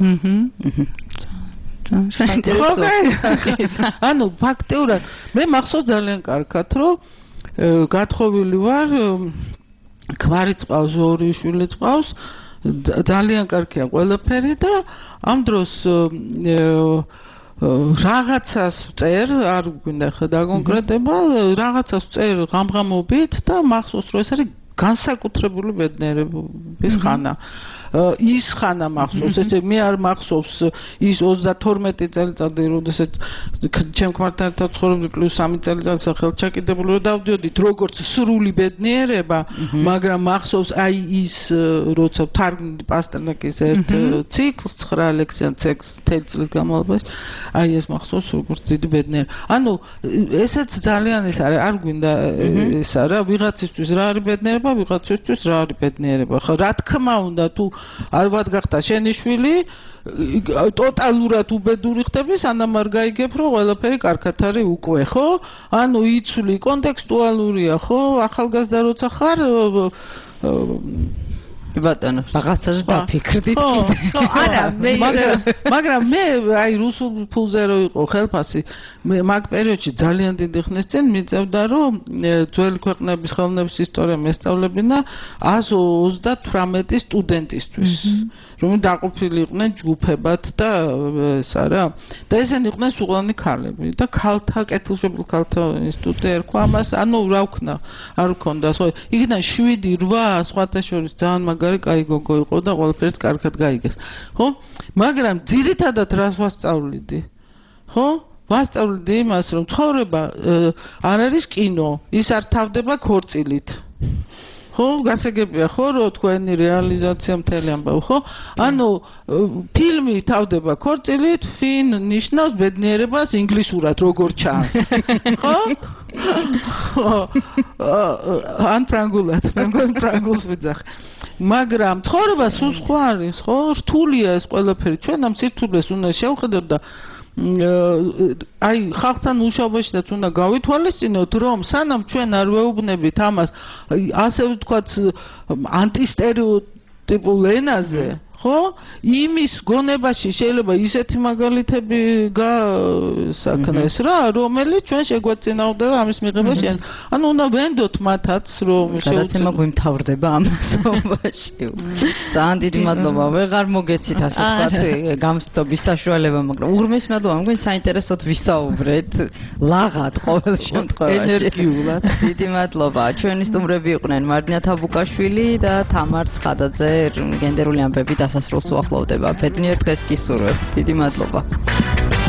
ანუ ფაქტიურად მე მახსოვს ძალიან კარგად რომ გათხოვილი ვარ, ქმარი წყავს, ორი შვილი წყავს, ძალიან კარგია ყველაფერი და ამ დროს რაღაცას წერ, არ გვინდა ხედა კონკრეტება, რაღაცას წერ ღამღამობით და მახსოვს რომ ეს არის განსაკუთრებული ბედნიერების ხანა. ის ხანა მახსოვს, ესე მე არ მახსოვს ის 32 წელიწადი, როდესაც ჩემ ქმართან ერთად ცხოვრობდი პლუს 3 წელიწადი ხელჩაკიდებული რომ დავდიოდით როგორც სრული ბედნიერება, მაგრამ მახსოვს აი ის როცა თარგმნი პასტერნაკის ერთ ციკლს 9 ლექსიან ციკლს წლის განმავლობაში, აი ეს მახსოვს როგორც დიდი ბედნიერება. ანუ ესეც ძალიან ის არის, არ გვინდა ეს არა, ვიღაცისთვის რა არის ბედნიერება, ვიღაცისთვის რა არის ბედნიერება. ხო, რა თქმა უნდა თუ ალბათ გახდა შენი შვილი ტოტალურად უბედური ხდები, სანამ არ გაიგებ, რომ ყველაფერი კარგად არის უკვე, ხო? ანუ იცვლი კონტექსტუალურია, ხო? ახალგაზრდა როცა ხარ ბატონო, რაღაცას დაფიქრდით კიდე. ხო, არა, მაგრამ მე აი რუსულ ფულზე რო იყო ხელფასი, მე მაგ პერიოდში ძალიან დიდი ხნის წინ მიწევდა, რომ ძველი ქვეყნების ხელოვნების ისტორია მესწავლებინა 138 სტუდენტისთვის. რომ დაყოფილი იყვნენ ჯგუფებად და ეს არა და ესენი იყვნენ სულანი ქალები და ქალთა კეთილშობილ ქალთა ინსტიტუტი ერქვა ამას, ანუ რა ვქნა, არ ვქონდა ხო იქიდან 7-8 სხვათა შორის ძალიან მაგარი კაი გოგო იყო და ყველაფერს კარგად გაიგეს, ხო? მაგრამ ძირითადად რას ვასწავლიდი, ხო? ვასწავლდი იმას, რომ ცხოვრება არ არის კინო, ის არ თავდება ქორწილით. ხო, გასაგებია ხო, რომ თქვენი რეალიზაცია მთელი ამბავი, ხო? ანუ ფილმი თავდება ქორწილით, ფინ ნიშნავს ბედნიერებას ინგლისურად როგორ ჩანს. ხო? ან ფრანგულად, ფრანგულს ვიძახ. მაგრამ ცხოვრება სულ სხვა არის, ხო? რთულია ეს ყველაფერი. ჩვენ ამ სირთულეს უნდა შევხედოთ და აი ხალხთან მუშაობაშიც უნდა გავითვალისწინოთ, რომ სანამ ჩვენ არ ვეუბნებით ამას, ასე ვთქვათ, ანტისტერეოტიპულ ენაზე, ხო? იმის გონებაში შეიძლება ისეთი მაგალითები გასაქნეს რა, რომელიც ჩვენ შეგვეწინააღმდება ამის მიღებაში. ანუ უნდა ვენდოთ მათაც, რომ გადაცემა გვიმთავრდება ამასობაში. ძალიან დიდი მადლობა. ვეღარ მოგეცით ასე ვთქვათ გამსწობის საშუალება, მაგრამ ურმეს მადლობა, მგონი საინტერესოდ ვისაუბრეთ. ლაღად ყოველ შემთხვევაში. ენერგიულად. დიდი მადლობა. ჩვენი სტუმრები იყვნენ მარდინა თაბუკაშვილი და თამარ ცხადაძე, გენდერული ამბები დასასრულს უახლოვდება. ბედნიერ დღეს გისურვებთ. დიდი მადლობა.